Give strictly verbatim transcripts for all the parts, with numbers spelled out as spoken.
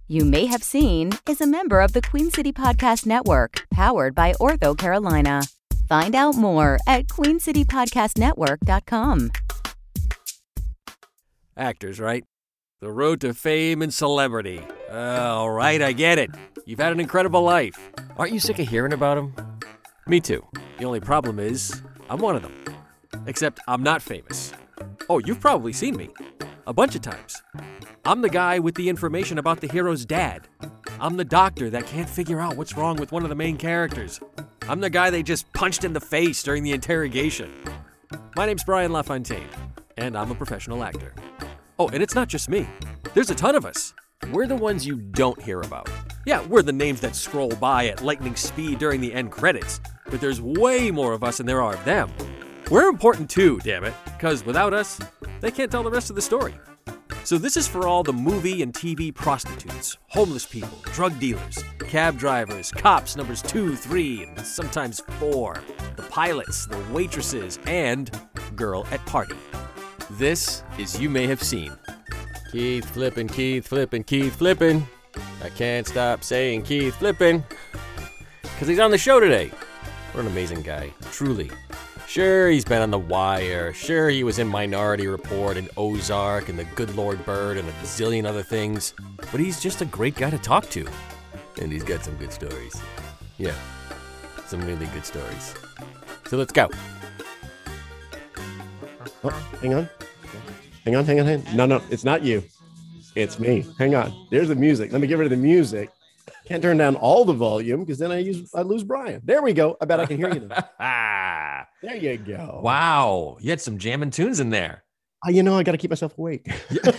You May Have Seen is a member of the Queen City Podcast Network, powered by Ortho Carolina. Find out more at queen city podcast network dot com. Actors, right? The road to fame and celebrity. All right, I get it. You've had an incredible life. Aren't you sick of hearing about them? Me too. The only problem is, I'm one of them. Except I'm not famous. Oh, you've probably seen me. A bunch of times. I'm the guy with the information about the hero's dad. I'm the doctor that can't figure out what's wrong with one of the main characters. I'm the guy they just punched in the face during the interrogation. My name's Brian LaFontaine, and I'm a professional actor. Oh, and it's not just me. There's a ton of us. We're the ones you don't hear about. Yeah, we're the names that scroll by at lightning speed during the end credits, but there's way more of us than there are of them. We're important too, damn it, because without us, they can't tell the rest of the story. So this is for all the movie and T V prostitutes, homeless people, drug dealers, cab drivers, cops numbers two, three, and sometimes four, the pilots, the waitresses, and girl at party. This is You May Have Seen. Keith flippin', Keith flippin', Keith flippin'. I can't stop saying Keith flippin', because he's on the show today. What an amazing guy, truly. Sure, he's been on The Wire. Sure, he was in Minority Report and Ozark and The Good Lord Bird and a zillion other things. But he's just a great guy to talk to. And he's got some good stories. Yeah, some really good stories. So let's go. Oh, hang on. Hang on, hang on, hang on. No, no, it's not you. It's me. Hang on. There's the music. Let me get rid of the music. Can't turn down all the volume because then I use I lose Brian. There we go. I bet I can hear you now. There you go. Wow. You had some jamming tunes in there. Uh, you know, I got to keep myself awake.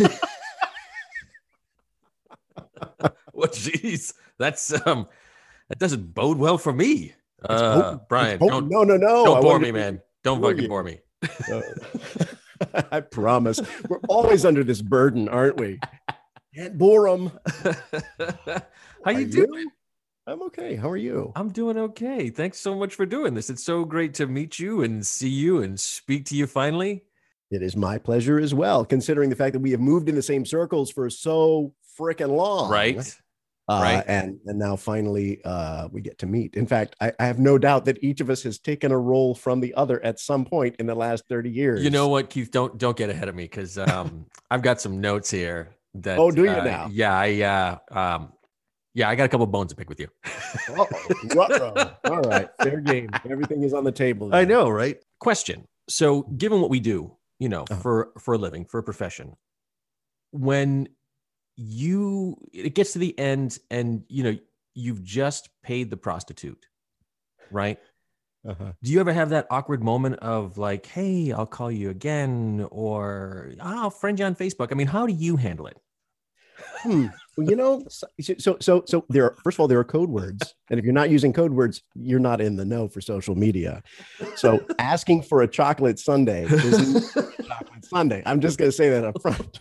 Well, geez. That's, um, that doesn't bode well for me. Uh, potent. Brian, don't, don't, no, no, no. don't I bore wanted me, to- man. Don't bore fucking you. bore me. Uh, I promise. We're always under this burden, aren't we? Can't bore them. How you Are doing? you? I'm okay. How are you? I'm doing okay. Thanks so much for doing this. It's so great to meet you and see you and speak to you finally. It is my pleasure as well, considering the fact that we have moved in the same circles for so freaking long. Right. Uh, Right. And and now finally uh, we get to meet. In fact, I, I have no doubt that each of us has taken a role from the other at some point in the last thirty years. You know what, Keith? Don't don't get ahead of me because um, I've got some notes here. That Oh, do you uh, now? Yeah, I uh, um, yeah, I got a couple bones to pick with you. Uh-oh. Ruh-roh. All right, fair game. Everything is on the table. I now. know, right? Question. So, given what we do, you know, Uh-huh. for for a living, for a profession, when you it gets to the end and you know you've just paid the prostitute, right? Uh-huh. Do you ever have that awkward moment of like, hey, I'll call you again, or I'll friend you on Facebook? I mean, how do you handle it? Hmm. Well, you know, so so so so there are, first of all, there are code words, and if you're not using code words, you're not in the know for social media. So asking for a chocolate sundae is not a chocolate sundae. I'm just going to say that up front.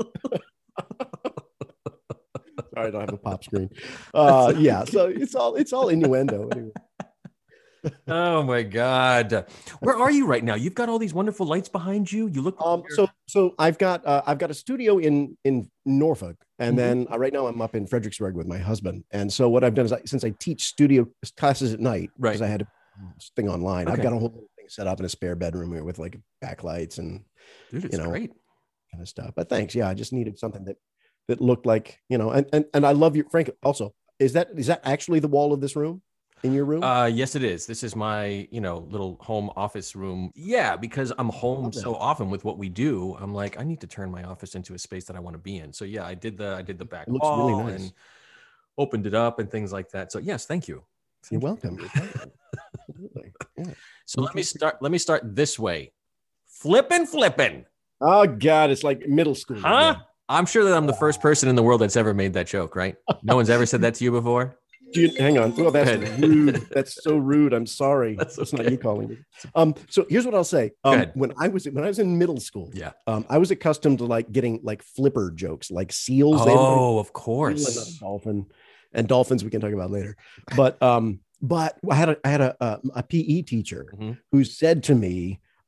Sorry, I don't have a pop screen. Uh, yeah, so it's all it's all innuendo anyway. Oh my God. Where are you right now? You've got all these wonderful lights behind you. You look Um, so so I've got uh, I've got a studio in in Norfolk, and Mhm. then uh, right now I'm up in Fredericksburg with my husband. And so what I've done is I, since I teach studio classes at night, Right. because I had a thing online, I've Okay. got a whole little thing set up in a spare bedroom here with like backlights and Dude, it's you know, great. kind of stuff. But thanks, yeah, I just needed something that that looked like, you know, and and and I love your Frank. Also, is that is that actually the wall of this room in your room? Uh, yes, it is. This is my, you know, little home office room. Yeah, because I'm home Love that. so often with what we do. I'm like, I need to turn my office into a space that I want to be in. So yeah, I did the I did the back It looks really wall nice. and opened it up and things like that. So yes, thank you. You're Thank you. welcome. You're welcome. Absolutely. Yeah. So let me start. Let me start this way. Flippin', flippin'. Oh God, it's like middle school. Huh? again. I'm sure that I'm the first person in the world that's ever made that joke, right? No one's ever said that to you before. Do you, hang on. Well, that's Go ahead. rude. That's so rude. I'm sorry. That's That's not okay. you calling me. Um, so here's what I'll say. Go Um, ahead. when I was when I was in middle school, Yeah. um, I was accustomed to like getting like flipper jokes, like seals. They have like Oh, of a seal and course. not a dolphin, and dolphins we can talk about later. But um, but I had a I had a a, a P E teacher Mhm. who said to me,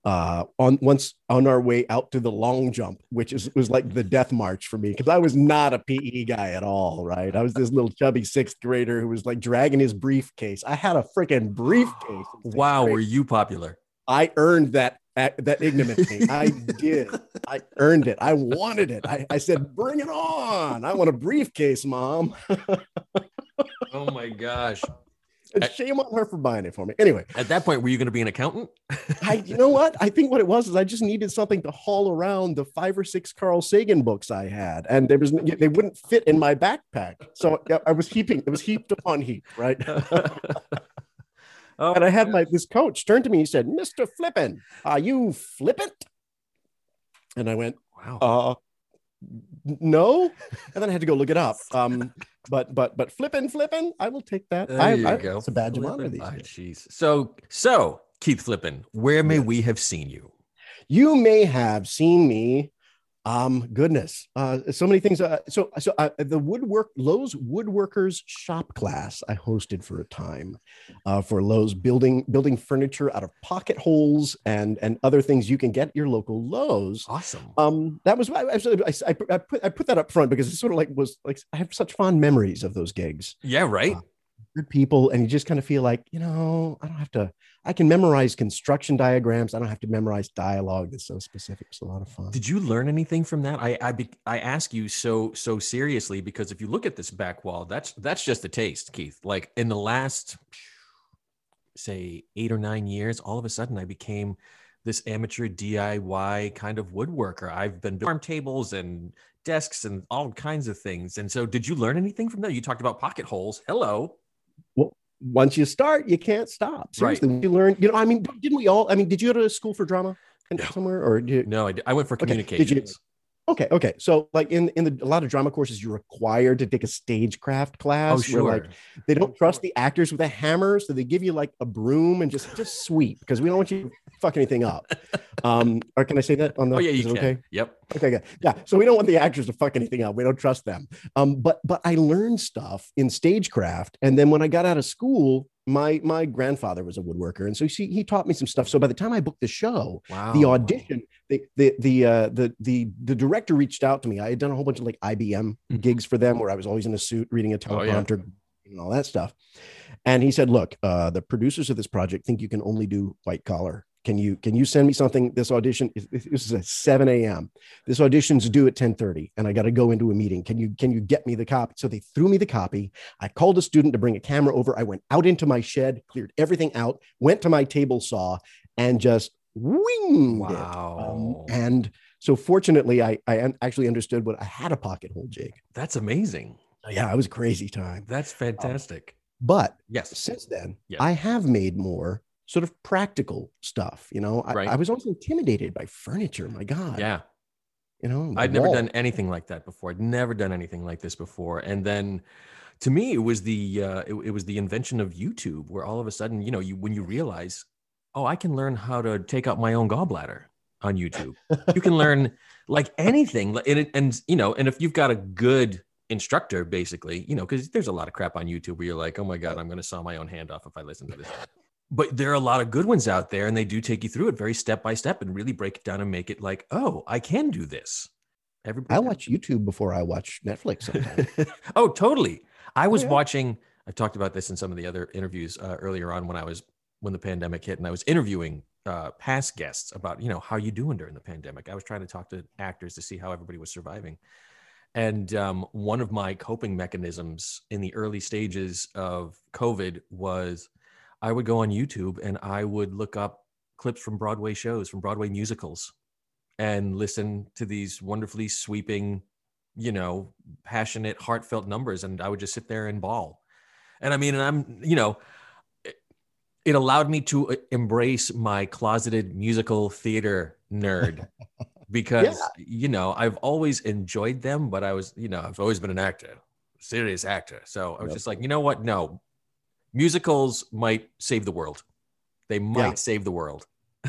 uh, on once on our way out to the long jump, which is was like the death march for me because I was not a P E guy at all, right? I was this little chubby sixth grader who was like dragging his briefcase. I had a freaking briefcase. Wow, grade. Were you popular? I earned that that ignominy. I did. I earned it. I wanted it. I, I said, "Bring it on! I want a briefcase, Mom." Oh my gosh. And shame on her for buying it for me. Anyway, at that point, were you going to be an accountant? I, you know what? I think what it was is I just needed something to haul around the five or six Carl Sagan books I had, and there was they wouldn't fit in my backpack, so I was heaping. It was heaped upon heap, right? Oh, and I had my this coach turn to me. He said, "Mister Flippin, are you flippant?" And I went, "Wow, uh, no." And then I had to go look it up. Um, but but but flippin' flippin', I will take that. There I, you I, go. It's a badge Flippin'. of honor these Oh, days. jeez. So so Keith Flippin, where may yes. we have seen you? You may have seen me. Um, goodness, uh, so many things. Uh, so, so uh, the woodwork Lowe's Woodworkers Shop class I hosted for a time uh, for Lowe's, building building furniture out of pocket holes and and other things you can get at your local Lowe's. Awesome. Um, that was I, I, I put I put that up front because it's sort of like was like I have such fond memories of those gigs. Yeah, right. Uh, good people, and you just kind of feel like, you know, I don't have to. I can memorize construction diagrams. I don't have to memorize dialogue that's so specific. It's a lot of fun. Did you learn anything from that? I I, be, I ask you so so seriously because if you look at this back wall, that's that's just a taste, Keith. Like in the last, say, eight or nine years, all of a sudden I became this amateur D I Y kind of woodworker. I've been farm tables and desks and all kinds of things. And so, did you learn anything from that? You talked about pocket holes. Hello. Well, once you start, you can't stop. Seriously, right. You learn, you know, I mean, didn't we all, I mean, did you go to school for drama no. somewhere or did you? No, I, did. I went for communications. Okay. Did you? Okay. Okay. So like in, in the, a lot of drama courses, you're required to take a stagecraft class. Oh, sure. Where, like, they don't trust the actors with a hammer. So they give you like a broom and just, just sweep because we don't want you to fuck anything up. Um, or can I say that on the, oh yeah, you can. Okay. Yep. Okay, good. Yeah. So we don't want the actors to fuck anything up. We don't trust them. Um, but, but I learned stuff in stagecraft. And then when I got out of school, my my grandfather was a woodworker, and so he he taught me some stuff. So by the time I booked the show, wow. the audition, the the the uh, the the the director reached out to me. I had done a whole bunch of like I B M mm-hmm. gigs for them, where I was always in a suit reading a teleprompter oh, yeah. and all that stuff. And he said, "Look, uh, the producers of this project think you can only do white collar. Can you can you send me something? This audition is this is at seven a.m. This audition's due at ten thirty, and I got to go into a meeting. Can you can you get me the copy?" So they threw me the copy. I called a student to bring a camera over. I went out into my shed, cleared everything out, went to my table saw, and just winged wow. it. Um, and so fortunately, I I actually understood what I had a pocket hole jig. That's amazing. Yeah, it was a crazy time. That's fantastic. Um, but yes, since then, yes. I have made more sort of practical stuff. You know, I, right. I was always intimidated by furniture. My God. Yeah. You know, I'd wall. never done anything like that before. I'd never done anything like this before. And then to me, it was the, uh, it, it was the invention of YouTube where all of a sudden, you know, you, when you realize, oh, I can learn how to take out my own gallbladder on YouTube. You can learn like anything. And, it, and, you know, and if you've got a good instructor, basically, you know, because there's a lot of crap on YouTube where you're like, oh my God, I'm going to saw my own hand off if I listen to this. But there are a lot of good ones out there, and they do take you through it very step by step and really break it down and make it like, oh, I can do this. Everybody I watch YouTube before I watch Netflix sometimes. Oh, totally. I was oh, yeah. watching, I've talked about this in some of the other interviews uh, earlier on when I was, when the pandemic hit, and I was interviewing uh, past guests about, you know, how you doing during the pandemic. I was trying to talk to actors to see how everybody was surviving. And um, one of my coping mechanisms in the early stages of COVID was I would go on YouTube and I would look up clips from Broadway shows, from Broadway musicals, and listen to these wonderfully sweeping, you know, passionate, heartfelt numbers. And I would just sit there and bawl. And I mean, and I'm, you know, it, it allowed me to embrace my closeted musical theater nerd because, yeah. you know, I've always enjoyed them, but I was, you know, I've always been an actor, serious actor. So I was yep. just like, you know what? No. Musicals might save the world. They might yeah. save the world.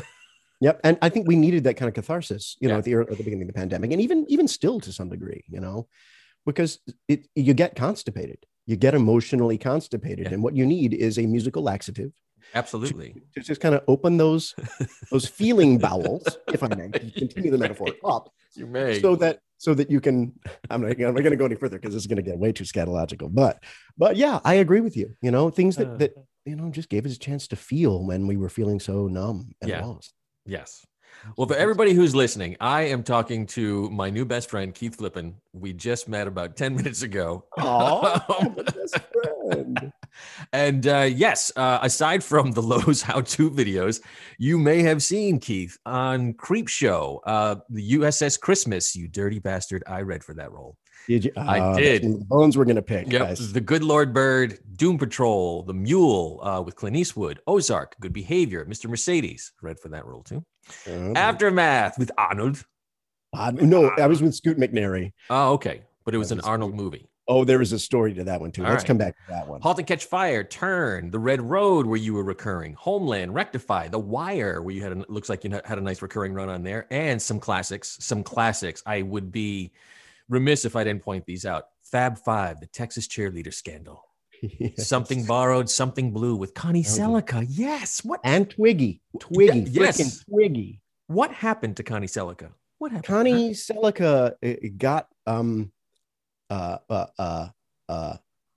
Yep. And I think we needed that kind of catharsis, you know, yeah. at the, at the beginning of the pandemic, and even, even still to some degree, you know, because it, you get constipated, you get emotionally constipated. Yeah. And what you need is a musical laxative Absolutely. To, to just kind of open those those feeling bowels, if I may continue the metaphor, up. You may. So that so that you can, I'm not, I'm not going to go any further because this is going to get way too scatological. But but yeah, I agree with you. You know, things that, Uh. that you know, just gave us a chance to feel when we were feeling so numb and Yeah. lost. Yes. Well, for everybody who's listening, I am talking to my new best friend, Keith Flippin. We just met about ten minutes ago. Oh, my best friend. And uh, yes, uh, aside from the Lowe's how-to videos, you may have seen Keith on Creep Show, uh, the U S S Christmas, you dirty bastard. I read for that role. Did you? I Uh, did. that's one of the bones we're going to pick. Yep. Guys. The Good Lord Bird, Doom Patrol, The Mule uh, with Clint Eastwood, Ozark, Good Behavior, Mister Mercedes. Read for that role too. Oh, Aftermath with Arnold. uh, no, I was with Scoot McNairy. Oh, okay. But it was That an was Arnold Scoot. movie. Oh, there is a story to that one too. All Let's right. come back to that one. Halt and Catch Fire, Turn, The Red Road, where you were recurring, Homeland, Rectify, The Wire, where you had a, looks like you had a nice recurring run on there, and some classics. Some classics. I would be remiss if I didn't point these out. Fab Five, The Texas Cheerleader Scandal, Yes. Something Borrowed, Something Blue with Connie Okay. Selica. Yes. What? And Twiggy, Twiggy, Yeah, yes. freaking Twiggy. What happened to Connie Selica? What happened? to her? Connie Selica uh, got um, uh, uh, uh, uh,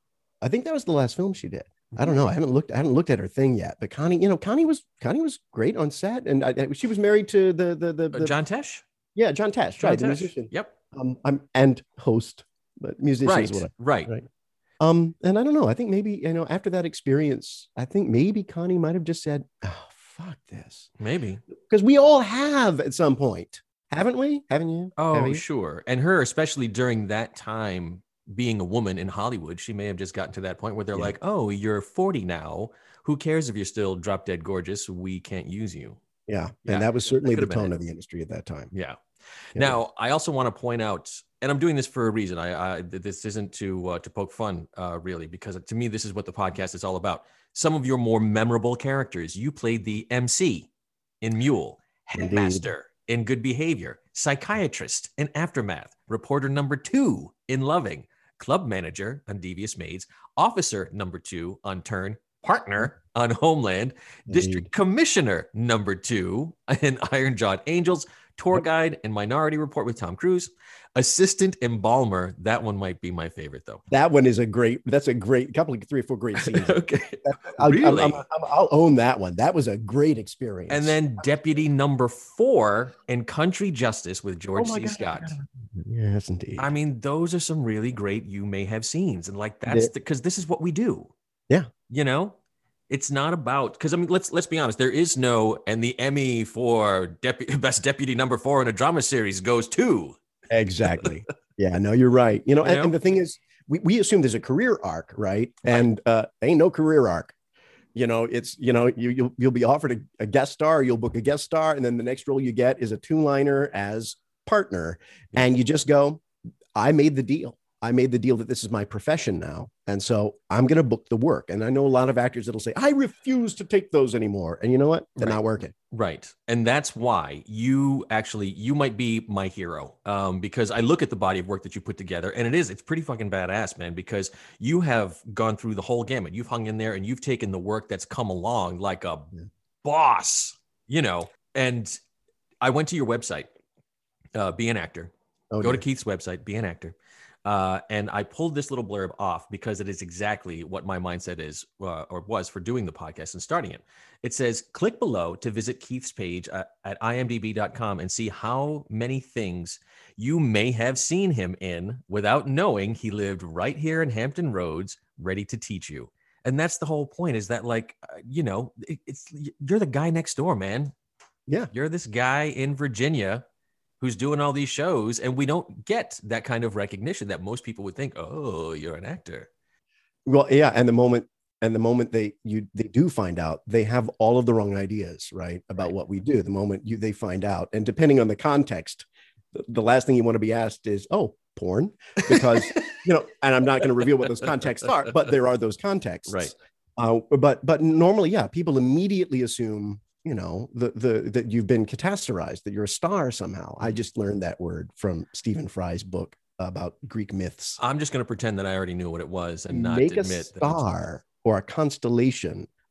I think that was the last film she did. I don't know. I haven't looked. I haven't looked at her thing yet. But Connie, you know, Connie was Connie was great on set, and I, I- she was married to the the the, Uh, the John Tesh. yeah John Tesh, John right, the Tesh. musician. Yep. Um, I'm and host, but musician Right. is what I. Right. Right. Um, and I don't know. I think maybe you know after that experience, I think maybe Connie might have just said, "Oh, fuck this," Maybe. because we all have at some point, haven't we? Haven't you? Oh, Have you? sure. And her, especially during that time, being a woman in Hollywood, she may have just gotten to that point where they're Yeah. like, oh, you're forty now. Who cares if you're still drop dead gorgeous? We can't use you. Yeah, Yeah, and that was certainly that the could have been tone it. of the industry at that time. Yeah. Yeah. Now, I also want to point out, and I'm doing this for a reason. I, I this isn't to uh, to poke fun, uh, really, because to me, this is what the podcast is all about. Some of your more memorable characters. You played the M C in Mule, Indeed. Headmaster in Good Behavior, Psychiatrist in Aftermath, Reporter Number Two in Loving, Club Manager on Devious Maids, Officer Number Two on Turn, Partner on Homeland, District Indeed. Commissioner Number Two in Iron Jawed Angels, Tour Guide and Minority Report with Tom Cruise, Assistant Embalmer. That one might be my favorite, though. That one is a great. That's a great couple of three or four great scenes. Okay. I'll, Really? I'm, I'm, I'm, I'll own that one. That was a great experience. And then Deputy Number Four in Country Justice with George Oh my C. God, I Scott. forgot about that. Yes, indeed. I mean, those are some really great you may have scenes. And like that's The- because this is what we do. Yeah. You know? It's not about because I mean let's let's be honest. There is no and the Emmy for deputy best deputy number four in a drama series goes to Exactly. Yeah, no, you're right. You know, You and, know? and the thing is, we, we assume there's a career arc, right? And uh, ain't no career arc. You know, it's you know, you you'll you'll be offered a, a guest star, you'll book a guest star, and then the next role you get is a two-liner as partner, and you just go, I made the deal. I made the deal that this is my profession now. And so I'm going to book the work. And I know a lot of actors that'll say, I refuse to take those anymore. And you know what? They're Right. not working. Right. And that's why you actually, you might be my hero um, because I look at the body of work that you put together and it is, it's pretty fucking badass, man, because you have gone through the whole gamut. You've hung in there and you've taken the work that's come along like a Yeah. boss, you know, and I went to your website, uh, Be an Actor, Oh, go to dear. Keith's website, Be an Actor. Uh, and I pulled this little blurb off because it is exactly what my mindset is uh, or was for doing the podcast and starting it. It says, click below to visit Keith's page uh, at I M D B dot com and see how many things you may have seen him in without knowing he lived right here in Hampton Roads, ready to teach you. And that's the whole point is that like, uh, you know, it, it's you're the guy next door, man. Yeah. You're this guy in Virginia who's doing all these shows, and we don't get that kind of recognition that most people would think, oh, you're an actor. Well, yeah. And the moment, and the moment they, you, they do find out, they have all of the wrong ideas, right? About Right. what we do. The moment you, they find out, and depending on the context, the, the last thing you want to be asked is, oh, porn, because, you know, and I'm not going to reveal what those contexts are, but there are those contexts. Right. Uh, but, but normally, yeah, people immediately assume, you know, the, the, that you've been catastrophized, that you're a star somehow. I just learned that word from Stephen Fry's book about Greek myths. I'm just going to pretend that I already knew what it was and not Make a admit that it's- star or a constellation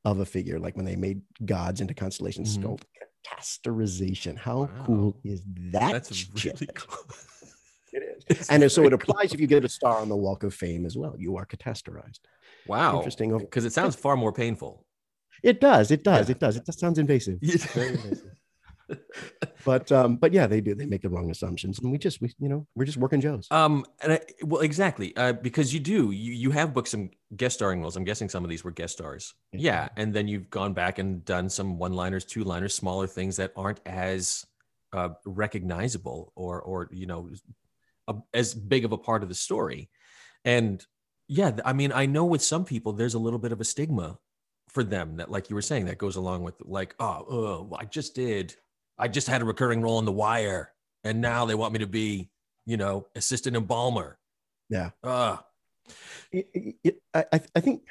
of a figure, like when they made gods into constellations. Mhm. It's called catasterization. How Wow. cool is that? That's shit? really cool. It is. It's And so very it applies if you get a star on the Walk of Fame as well. You are catasterized. Wow. Interesting. Because it sounds far more painful. It does. It does. Yeah. It does. It just sounds invasive. Yeah. Very invasive. But um, but yeah, they do. They make the wrong assumptions, and we just we you know we're just working Joes. Um, and I, well, exactly, uh, because you do, you you have booked some guest starring roles. I'm guessing some of these were guest stars. Yeah. Yeah, and then you've gone back and done some one-liners, two-liners, smaller things that aren't as uh, recognizable or or you know a, as big of a part of the story. And yeah, I mean, I know with some people there's a little bit of a stigma for them that, like you were saying, that goes along with like, oh, oh I just did, I just had a recurring role in The Wire, and now they want me to be, you know, assistant embalmer. Yeah. Uh, It, it, I I I think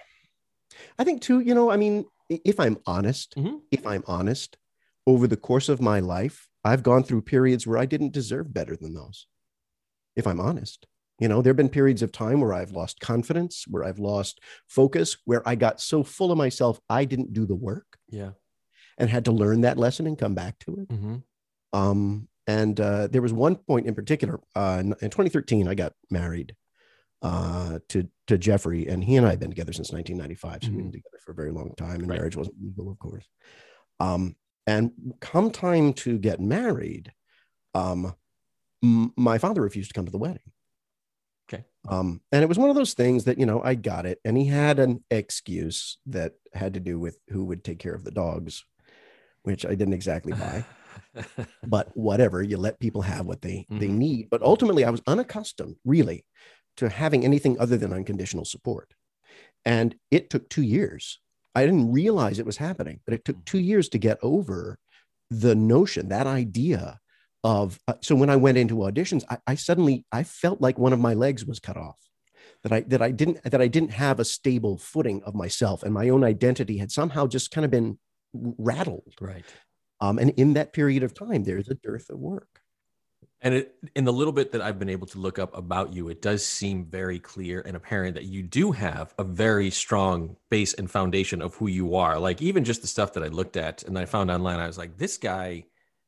I think too. You know, I mean, if I'm honest, Mhm. if I'm honest, over the course of my life, I've gone through periods where I didn't deserve better than those. If I'm honest, you know, there have been periods of time where I've lost confidence, where I've lost focus, where I got so full of myself, I didn't do the work yeah. and had to learn that lesson and come back to it. Mm-hmm. Um, and uh, there was one point in particular, uh, in, in twenty thirteen, I got married uh, to, to Jeffrey, and he and I have been together since nineteen ninety-five. So Mhm. we've been together for a very long time, and Right. marriage wasn't legal, of course. Um, and come time to get married, um, m- my father refused to come to the wedding. Okay. Um, and it was one of those things that, you know, I got it. And he had an excuse that had to do with who would take care of the dogs, which I didn't exactly buy. But whatever, you let people have what they they Mhm. need. But ultimately, I was unaccustomed really to having anything other than unconditional support, and it took two years. I didn't realize it was happening, but it took two years to get over the notion, that idea of uh, so when I went into auditions, I, I suddenly I felt like one of my legs was cut off, that I that I didn't that I didn't have a stable footing of myself, and my own identity had somehow just kind of been rattled. Right. Um, and in that period of time, there's a dearth of work. And it, in the little bit that I've been able to look up about you, it does seem very clear and apparent that you do have a very strong base and foundation of who you are. Like even just the stuff that I looked at and I found online, I was like, this guy,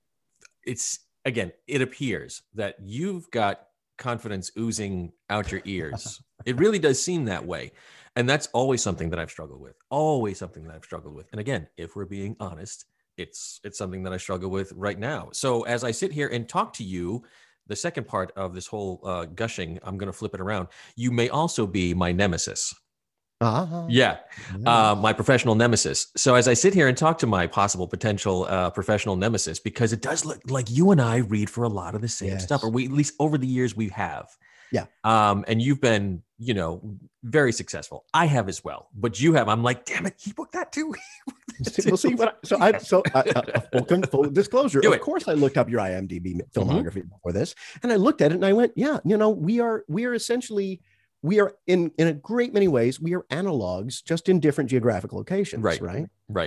it's again, it appears that you've got confidence oozing out your ears. It really does seem that way. And that's always something that I've struggled with, always something that I've struggled with. And again, if we're being honest, it's it's something that I struggle with right now. So as I sit here and talk to you, the second part of this whole uh, gushing, I'm going to flip it around. You may also be my nemesis. Ah, Yeah, nice. uh, my professional nemesis. So as I sit here and talk to my possible potential uh, professional nemesis, because it does look like you and I read for a lot of the same Yes. stuff, or we at least over the years we have. Yeah. Um, and you've been, you know, very successful. I have as well, but you have. I'm like, damn it, he booked that too. We'll see what. I, so I so I, uh, full, full disclosure. Do of it. course, I looked up your IMDb filmography before this, and I looked at it and I went, yeah, you know, we are we are essentially we are in in a great many ways we are analogs, just in different geographic locations. Right. Right. Right.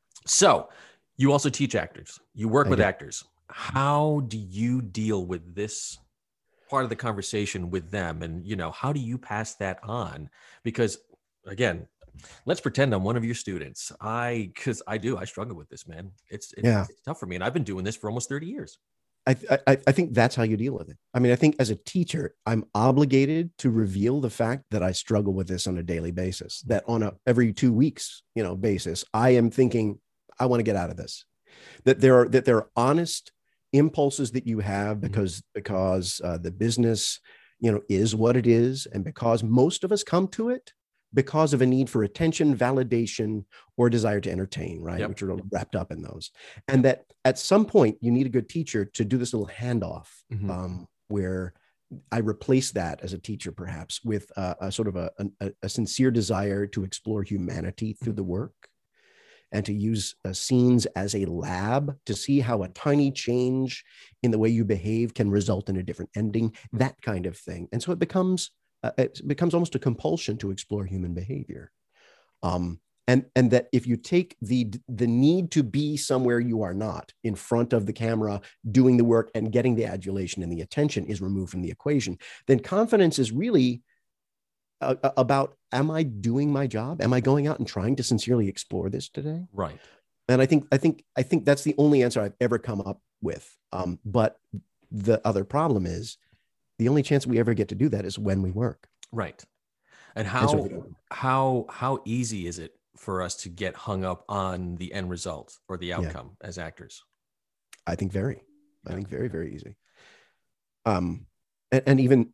So you also teach actors. You work I with do. actors. How do you deal with this part of the conversation with them? And, you know, how do you pass that on? Because again, let's pretend I'm one of your students. I, cause I do, I struggle with this, man. It's, it's, Yeah. it's tough for me. And I've been doing this for almost thirty years. I, I I think that's how you deal with it. I mean, I think as a teacher, I'm obligated to reveal the fact that I struggle with this on a daily basis, that on a every two weeks, you know, basis, I am thinking, I want to get out of this, that there are, that there are honest impulses that you have because, because uh, the business, you know, is what it is. And because most of us come to it because of a need for attention, validation, or desire to entertain, right? Yep. Which are wrapped up in those. And that at some point you need a good teacher to do this little handoff Mhm. um, where I replace that as a teacher, perhaps with uh, a sort of a, a, a sincere desire to explore humanity through the work and to use uh, scenes as a lab to see how a tiny change in the way you behave can result in a different ending, that kind of thing. And so it becomes uh, it becomes almost a compulsion to explore human behavior. Um, and, and that if you take the, the need to be somewhere you are not in front of the camera, doing the work and getting the adulation and the attention is removed from the equation, then confidence is really uh, about, am I doing my job? Am I going out and trying to sincerely explore this today? Right. And I think, I think, I think that's the only answer I've ever come up with. Um, but the other problem is the only chance we ever get to do that is when we work. Right. And And how, so- how, how easy is it for us to get hung up on the end result or the outcome as actors? I think very, I Yeah. think very, very easy. Um, and, and even,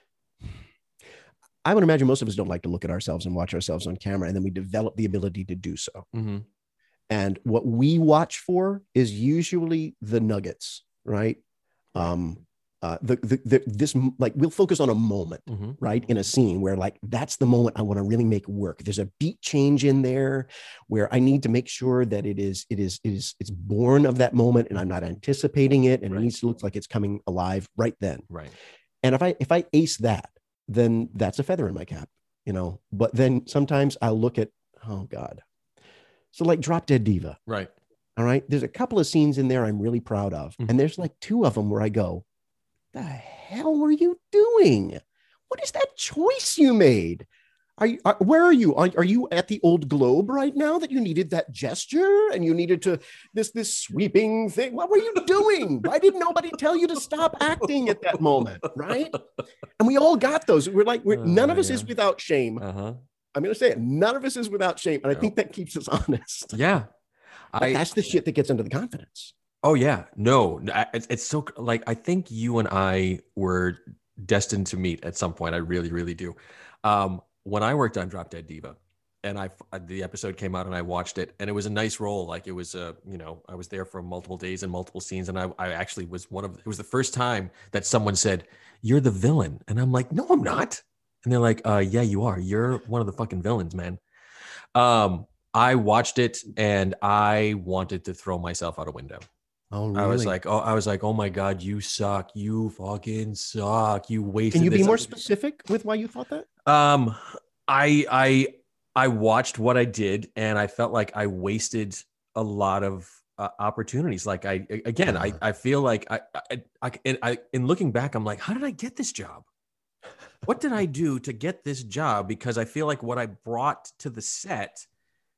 I would imagine most of us don't like to look at ourselves and watch ourselves on camera, and then we develop the ability to do so. Mm-hmm. And what we watch for is usually the nuggets, right? Um, uh, the, the, the, this, like, we'll focus on a moment, Mm-hmm. right? In a scene where, like, that's the moment I want to really make work. There's a beat change in there where I need to make sure that it is, it is, it is, it's born of that moment, and I'm not anticipating it. And Right. it needs to look like it's coming alive right then. Right. And if I, if I ace that, then that's a feather in my cap, you know. But then sometimes I'll look at, oh God. So like Drop Dead Diva. Right. All right. There's a couple of scenes in there I'm really proud of. Mhm. And there's like two of them where I go, the hell were you doing? What is that choice you made? Are you, are, where are you? Are, are you at the Old Globe right now that you needed that gesture and you needed to, this, this sweeping thing? What were you doing? Why didn't nobody tell you to stop acting at that moment? Right. And we all got those. We're like, we're, Oh, none of us yeah. is without shame. Uh-huh. I'm going to say it. None of us is without shame. And I No. think that keeps us honest. Yeah. But I, that's the shit that gets into the confidence. oh yeah. No, I- it's, it's so like, I think you and I were destined to meet at some point. I really, really do. Um, when I worked on Drop Dead Diva, and I the episode came out and I watched it, and it was a nice role. Like it was a, you know, I was there for multiple days and multiple scenes, and I, I actually was one of. It was the first time that someone said, "You're the villain," and I'm like, "No, I'm not." And they're like, "Uh, yeah, you are. You're one of the fucking villains, man." Um, I watched it and I wanted to throw myself out a window. Oh, really? I was like, oh, I was like, oh my God, you suck. You fucking suck. You wasted. Can you be this." more specific with why you thought that? Um, I I I watched what I did, and I felt like I wasted a lot of uh, opportunities. Like I again, I I feel like I I, I and I in looking back, I'm like, how did I get this job? What did I do to get this job? Because I feel like what I brought to the set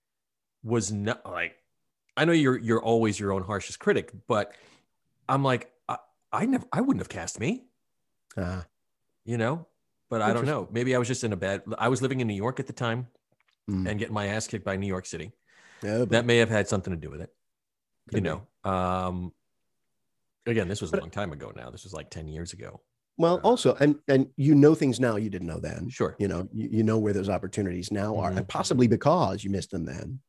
was not like. I know you're you're always your own harshest critic, but I'm like, I, I never I wouldn't have cast me, Uh, you know. But I don't know. Maybe I was just in a bad. I was living in New York at the time mm. and getting my ass kicked by New York City. Yeah, but- That may have had something to do with it. Could you know. Um, again, this was a But- long time ago. Now this was like ten years ago. well, also, and and you know things now you didn't know then. Sure. You know, you, you know where those opportunities now are, Mhm. and possibly because you missed them then.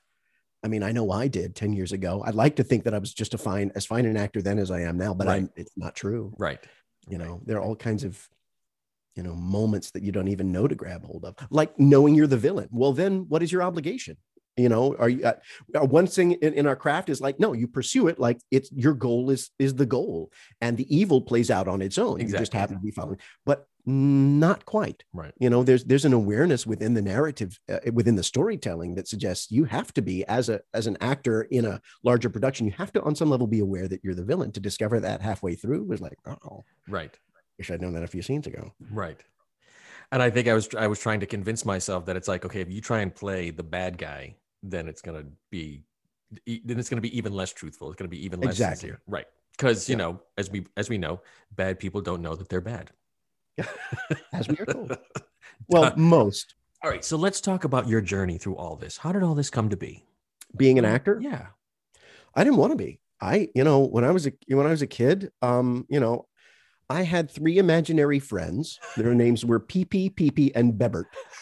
I mean, I know I did ten years ago. I'd like to think that I was just a fine, as fine an actor then as I am now, but Right. I'm, it's not true. Right. You know, there are all kinds of, you know, moments that you don't even know to grab hold of, like knowing you're the villain. Well, then what is your obligation? You know, are you, uh, uh, one thing in, in our craft is like, no, you pursue it. Like it's your goal is, is the goal, and the evil plays out on its own. You just Exactly. happen to be following, but not quite. Right. You know, there's, there's an awareness within the narrative, uh, within the storytelling that suggests you have to be, as a, as an actor in a larger production, you have to on some level be aware that you're the villain. To discover that halfway through was like, oh, Right. wish I'd known that a few scenes ago. Right. And I think I was I was trying to convince myself that it's like, okay, if you try and play the bad guy, then it's gonna be then it's gonna be even less truthful. It's gonna be even less Exactly. sincere. Right. Because you Yeah. know, as we as we know, bad people don't know that they're bad. As we are told. Well, most. All right. So let's talk about your journey through all this. How did all this come to be? Being an actor, Yeah. I didn't want to be. I, you know, when I was a when I was a kid, um, you know, I had three imaginary friends. Their names were Pee Pee, Pee Pee, and Bebert.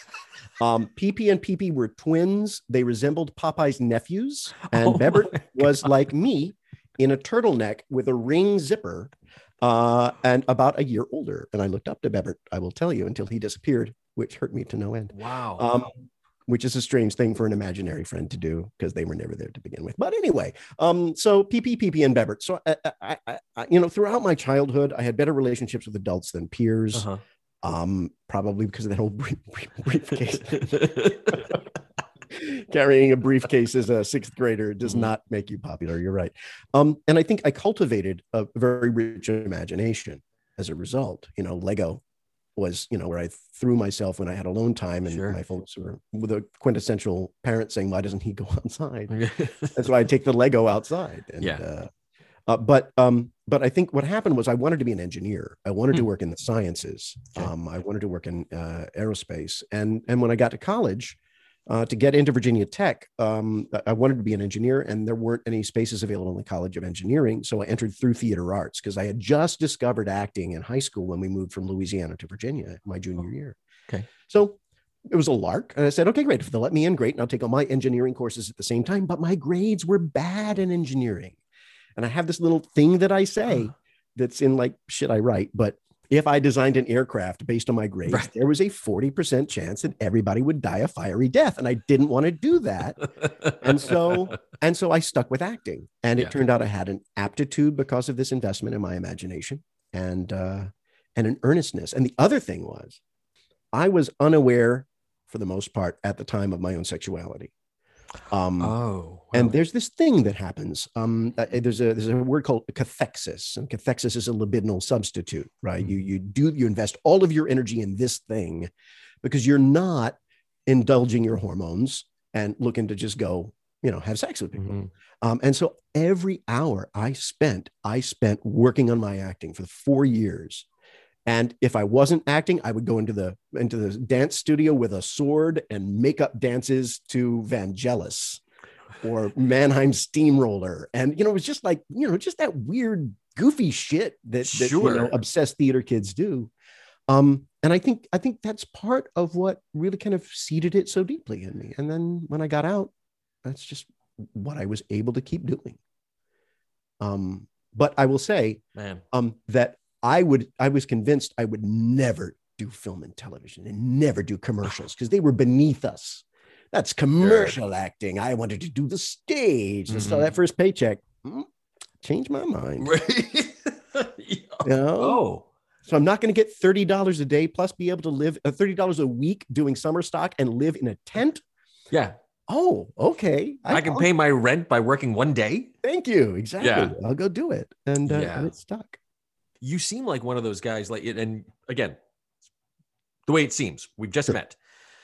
Um, Pee Pee and Pee Pee were twins. They resembled Popeye's nephews, and Oh Bebert my was like me in a turtleneck with a ring zipper, uh, and about a year older. And I looked up to Bebert, I will tell you, until he disappeared, which hurt me to no end. Wow. Um, which is a strange thing for an imaginary friend to do because they were never there to begin with. But anyway, um, so Pee Pee, Pee Pee, and Bebert. So I, I, I, I, you know, throughout my childhood, I had better relationships with adults than peers. uh-huh. Um, probably because of that old brief, brief, briefcase. Carrying a briefcase as a sixth grader does Mhm. not make you popular. You're right. Um, and I think I cultivated a very rich imagination as a result. You know, Lego was, you know, where I threw myself when I had alone time, and Sure. my folks were with a quintessential parent saying, why doesn't he go outside? That's why I take the Lego outside. And, Yeah. uh, uh, but um, but I think what happened was I wanted to be an engineer. I wanted Hmm. to work in the sciences. Okay. Um, I wanted to work in uh, aerospace. And and when I got to college, uh, to get into Virginia Tech, um, I wanted to be an engineer, and there weren't any spaces available in the College of Engineering. So I entered through theater arts because I had just discovered acting in high school when we moved from Louisiana to Virginia my junior year. Okay. So it was a lark. And I said, okay, great. If they'll let me in, great. And I'll take all my engineering courses at the same time. But my grades were bad in engineering. And I have this little thing that I say that's in like shit I write. But if I designed an aircraft based on my grades, Right. there was a forty percent chance that everybody would die a fiery death. And I didn't want to do that. And so, and so I stuck with acting. And it Yeah. turned out I had an aptitude because of this investment in my imagination and, uh, and an earnestness. And the other thing was, I was unaware for the most part at the time of my own sexuality. Um, Oh, And wow. there's this thing that happens. Um, uh, there's a there's a word called cathexis, and cathexis is a libidinal substitute, right? Mhm. You you do you invest all of your energy in this thing because you're not indulging your hormones and looking to just go, you know, have sex with people. Mhm. Um, and so every hour I spent, I spent working on my acting for four years. And if I wasn't acting, I would go into the into the dance studio with a sword and make up dances to Vangelis or Mannheim Steamroller. And, you know, it was just like, you know, just that weird, goofy shit that, that you know, Sure. obsessed theater kids do. Um, and I think, I think that's part of what really kind of seeded it so deeply in me. And then when I got out, that's just what I was able to keep doing. Um, but I will say Man. um, that I would, I was convinced I would never do film and television and never do commercials because they were beneath us. That's commercial acting. I wanted to do the stage. And so Mhm. that first paycheck mm, changed my mind. You know? Oh, So I'm not going to get thirty dollars a day plus be able to live uh, thirty dollars a week doing summer stock and live in a tent. yeah. Oh, okay. I can I'll- pay my rent by working one day. Thank you. Exactly. Yeah. I'll go do it. And, uh, Yeah. and it stuck. You seem like one of those guys, like, and again, the way it seems, we've just Sure. met.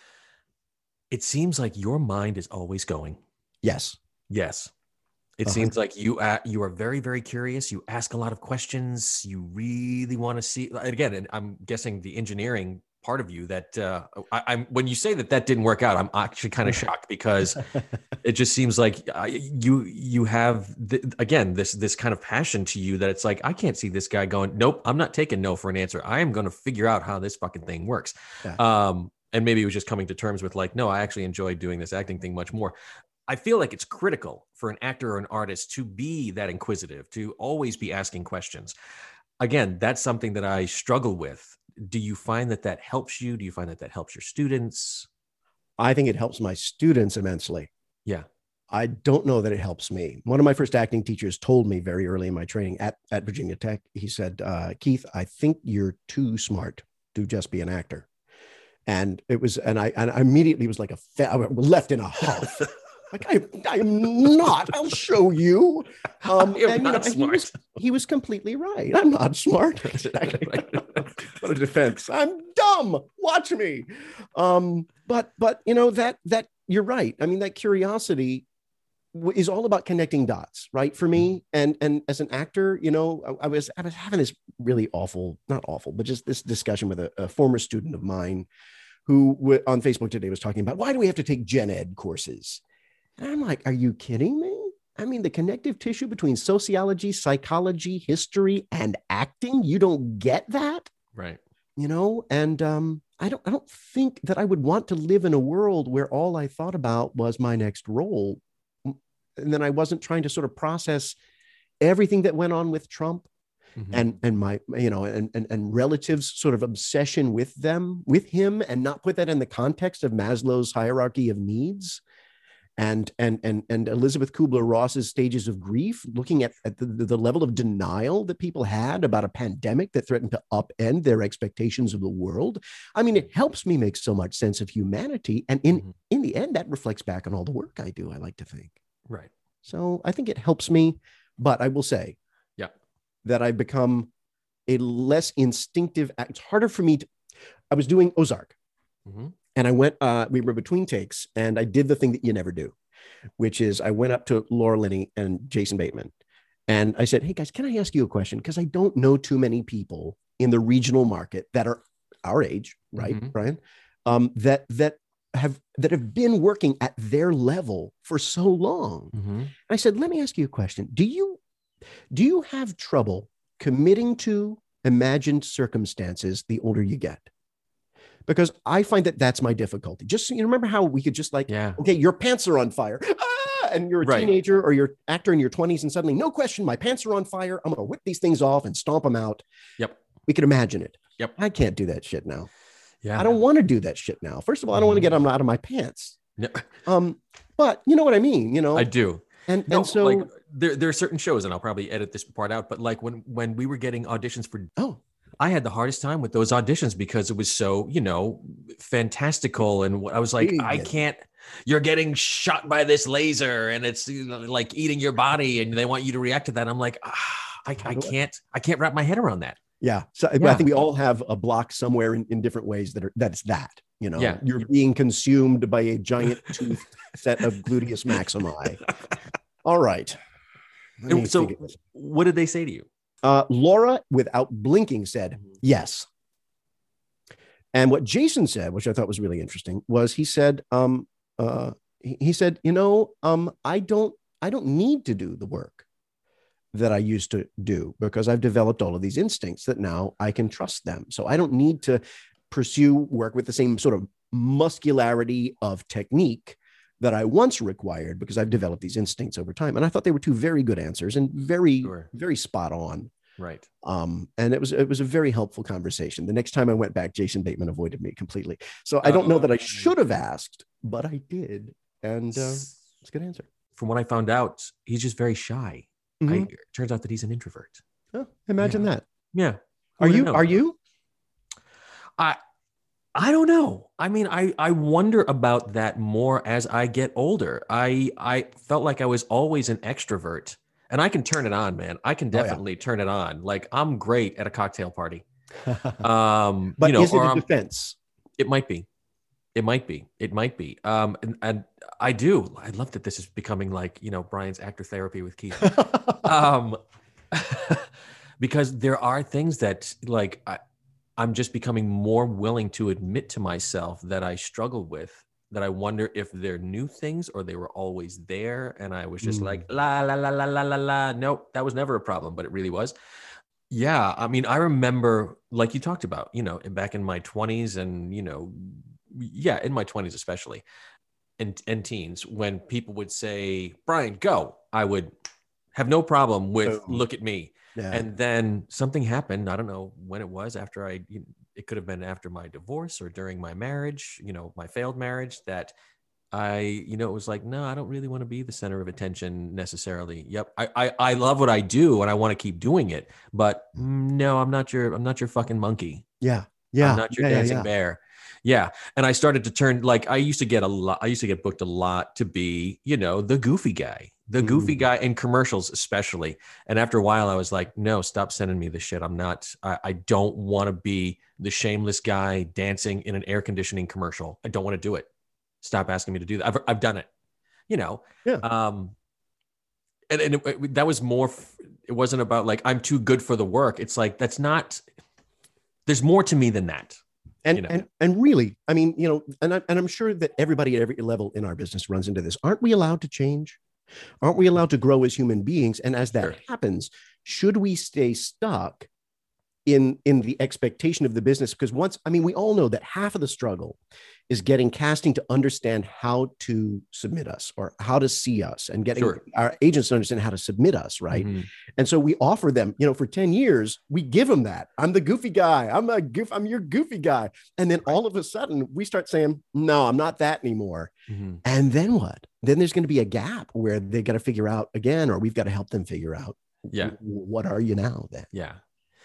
It seems like your mind is always going. Yes. Yes. It Uh-huh. seems like you uh, you are very, very curious. You ask a lot of questions. You really want to see. Again, and I'm guessing the engineering part of you that uh, I, I'm. When you say that that didn't work out, I'm actually kind of shocked because it just seems like uh, you you have th- again this this kind of passion to you that it's like I can't see this guy going. Nope, I'm not taking no for an answer. I am going to figure out how this fucking thing works. Yeah. Um, and maybe it was just coming to terms with like, no, I actually enjoy doing this acting thing much more. I feel like it's critical for an actor or an artist to be that inquisitive, to always be asking questions. Again, that's something that I struggle with. Do you find that that helps you? Do you find that that helps your students? I think it helps my students immensely. Yeah. I don't know that it helps me. One of my first acting teachers told me very early in my training at, at Virginia Tech, he said, uh, Keith, I think you're too smart to just be an actor. And it was, and I, and I immediately was like a fa- I left in a huff. Like, I, I am not, I'll show you. Um, I am and, you know, not and he, was, smart. he was completely right. I'm not smart. What a defense. I'm dumb. Watch me. Um, but, but, you know, that, that you're right. I mean, that curiosity w- is all about connecting dots, right? For me. And, and as an actor, you know, I, I was, I was having this really awful, not awful, but just this discussion with a, a former student of mine who w- on Facebook today was talking about, why do we have to take gen ed courses? And I'm like, are you kidding me? I mean, the connective tissue between sociology, psychology, history, and acting, you don't get that, Right. you know? And um, I don't I don't think that I would want to live in a world where all I thought about was my next role. And then I wasn't trying to sort of process everything that went on with Trump Mhm. and and my, you know, and, and and relatives' sort of obsession with them, with him, and not put that in the context of Maslow's hierarchy of needs. And and and and Elizabeth Kubler-Ross's stages of grief, looking at, at the, the level of denial that people had about a pandemic that threatened to upend their expectations of the world. I mean, it helps me make so much sense of humanity. And in, Mhm. in the end, that reflects back on all the work I do, I like to think. Right. So I think it helps me. But I will say Yeah. that I've become a less instinctive act. It's harder for me to, I was doing Ozark, Mm-hmm. and I went. Uh, we were between takes, and I did the thing that you never do, which is I went up to Laura Linney and Jason Bateman, and I said, "Hey guys, can I ask you a question? Because I don't know too many people in the regional market that are our age, right, Mm-hmm. Brian? Um, that that have that have been working at their level for so long." Mm-hmm. I said, "Let me ask you a question. Do you do you have trouble committing to imagined circumstances the older you get? Because I find that that's my difficulty. Just so you remember how we could just like, Yeah. okay, your pants are on fire. Ah! And you're a Right. teenager or you're an actor in your twenties, and suddenly, no question, my pants are on fire. I'm going to whip these things off and stomp them out. Yep. We could imagine it. Yep. I can't do that shit now. Yeah. I don't want to do that shit now. First of all, I don't want to get them out of my pants. No, Um, but you know what I mean, you know? I do. And, No, and so, like there, there are certain shows, and I'll probably edit this part out, but like when, when we were getting auditions for, oh, I had the hardest time with those auditions because it was so, you know, fantastical. And I was like, Big. I can't, you're getting shot by this laser and it's you know, like eating your body and they want you to react to that. I'm like, ah, I, I can't, I can't wrap my head around that. yeah. So Yeah. I think we all have a block somewhere in, in different ways that are, that's that, you know, Yeah. you're being consumed by a giant toothed set of gluteus maximi. All right. Let me So figure this. what did they say to you? Uh, Laura, without blinking, said yes. And what Jason said, which I thought was really interesting, was he said, um, uh, he, he said, you know, um, I don't, I don't need to do the work that I used to do because I've developed all of these instincts that now I can trust them. So I don't need to pursue work with the same sort of muscularity of technique that I once required because I've developed these instincts over time. And I thought they were two very good answers and very, Sure. very spot on. Right. Um, and it was it was a very helpful conversation. The next time I went back, Jason Bateman avoided me completely. So I don't know that I should have asked, but I did. And uh, it's a good answer. From what I found out, he's just very shy. Mhm. I, it turns out that he's an introvert. Oh, imagine Yeah. that. Yeah. Who Are would've you? known? Are you? I I don't know. I mean, I I wonder about that more as I get older. I I felt like I was always an extrovert, and I can turn it on, man. I can Oh, yeah. definitely turn it on. Like I'm great at a cocktail party. Um, But you know, is it or a I'm- defense? it might be. It might be. It might be. Um, and, and I do. I love that this is becoming like, you know, Brian's actor therapy with Keith. um, because there are things that like I, I'm just becoming more willing to admit to myself that I struggled with, that I wonder if they're new things or they were always there. And I was just Mm. like, la, la, la, la, la, la, la. Nope, that was never a problem, but it really was. Yeah. I mean, I remember, like you talked about, you know, back in my twenties and, you know, yeah, in my twenties, especially and, and teens, when people would say, Brian, go, I would have no problem with Boom. look at me. Yeah. And then something happened. I don't know when it was after I, it could have been after my divorce or during my marriage, you know, my failed marriage, that I, you know, it was like, no, I don't really want to be the center of attention necessarily. Yep. I, I, I love what I do and I want to keep doing it, but no, I'm not your, I'm not your fucking monkey. yeah. Yeah. I'm not your yeah, yeah, dancing yeah. bear. Yeah. And I started to turn, like, I used to get a lot, I used to get booked a lot to be, you know, the goofy guy, the goofy Mm. guy in commercials, especially. And after a while I was like, no, stop sending me this shit. I'm not, I, I don't want to be the shameless guy dancing in an air conditioning commercial. I don't want to do it. Stop asking me to do that. I've, I've done it, you know? Yeah. Um, and, and it, it- that was more, f- it wasn't about like, I'm too good for the work. It's like, that's not, there's more to me than that. And, you know. and and really, I mean, you know, and, I, and I'm sure that everybody at every level in our business runs into this. Aren't we allowed to change? Aren't we allowed to grow as human beings? And as that Sure. happens, should we stay stuck in in the expectation of the business? Because once, I mean, we all know that half of the struggle is getting casting to understand how to submit us or how to see us, and getting Sure. our agents to understand how to submit us, right? Mhm. And so we offer them, you know, for ten years, we give them that. I'm the goofy guy. I'm a goof. I'm your goofy guy. And then all of a sudden we start saying, no, I'm not that anymore. Mhm. And then what? Then there's going to be a gap where they got to figure out again, or we've got to help them figure out, Yeah. w- what are you now then? Yeah.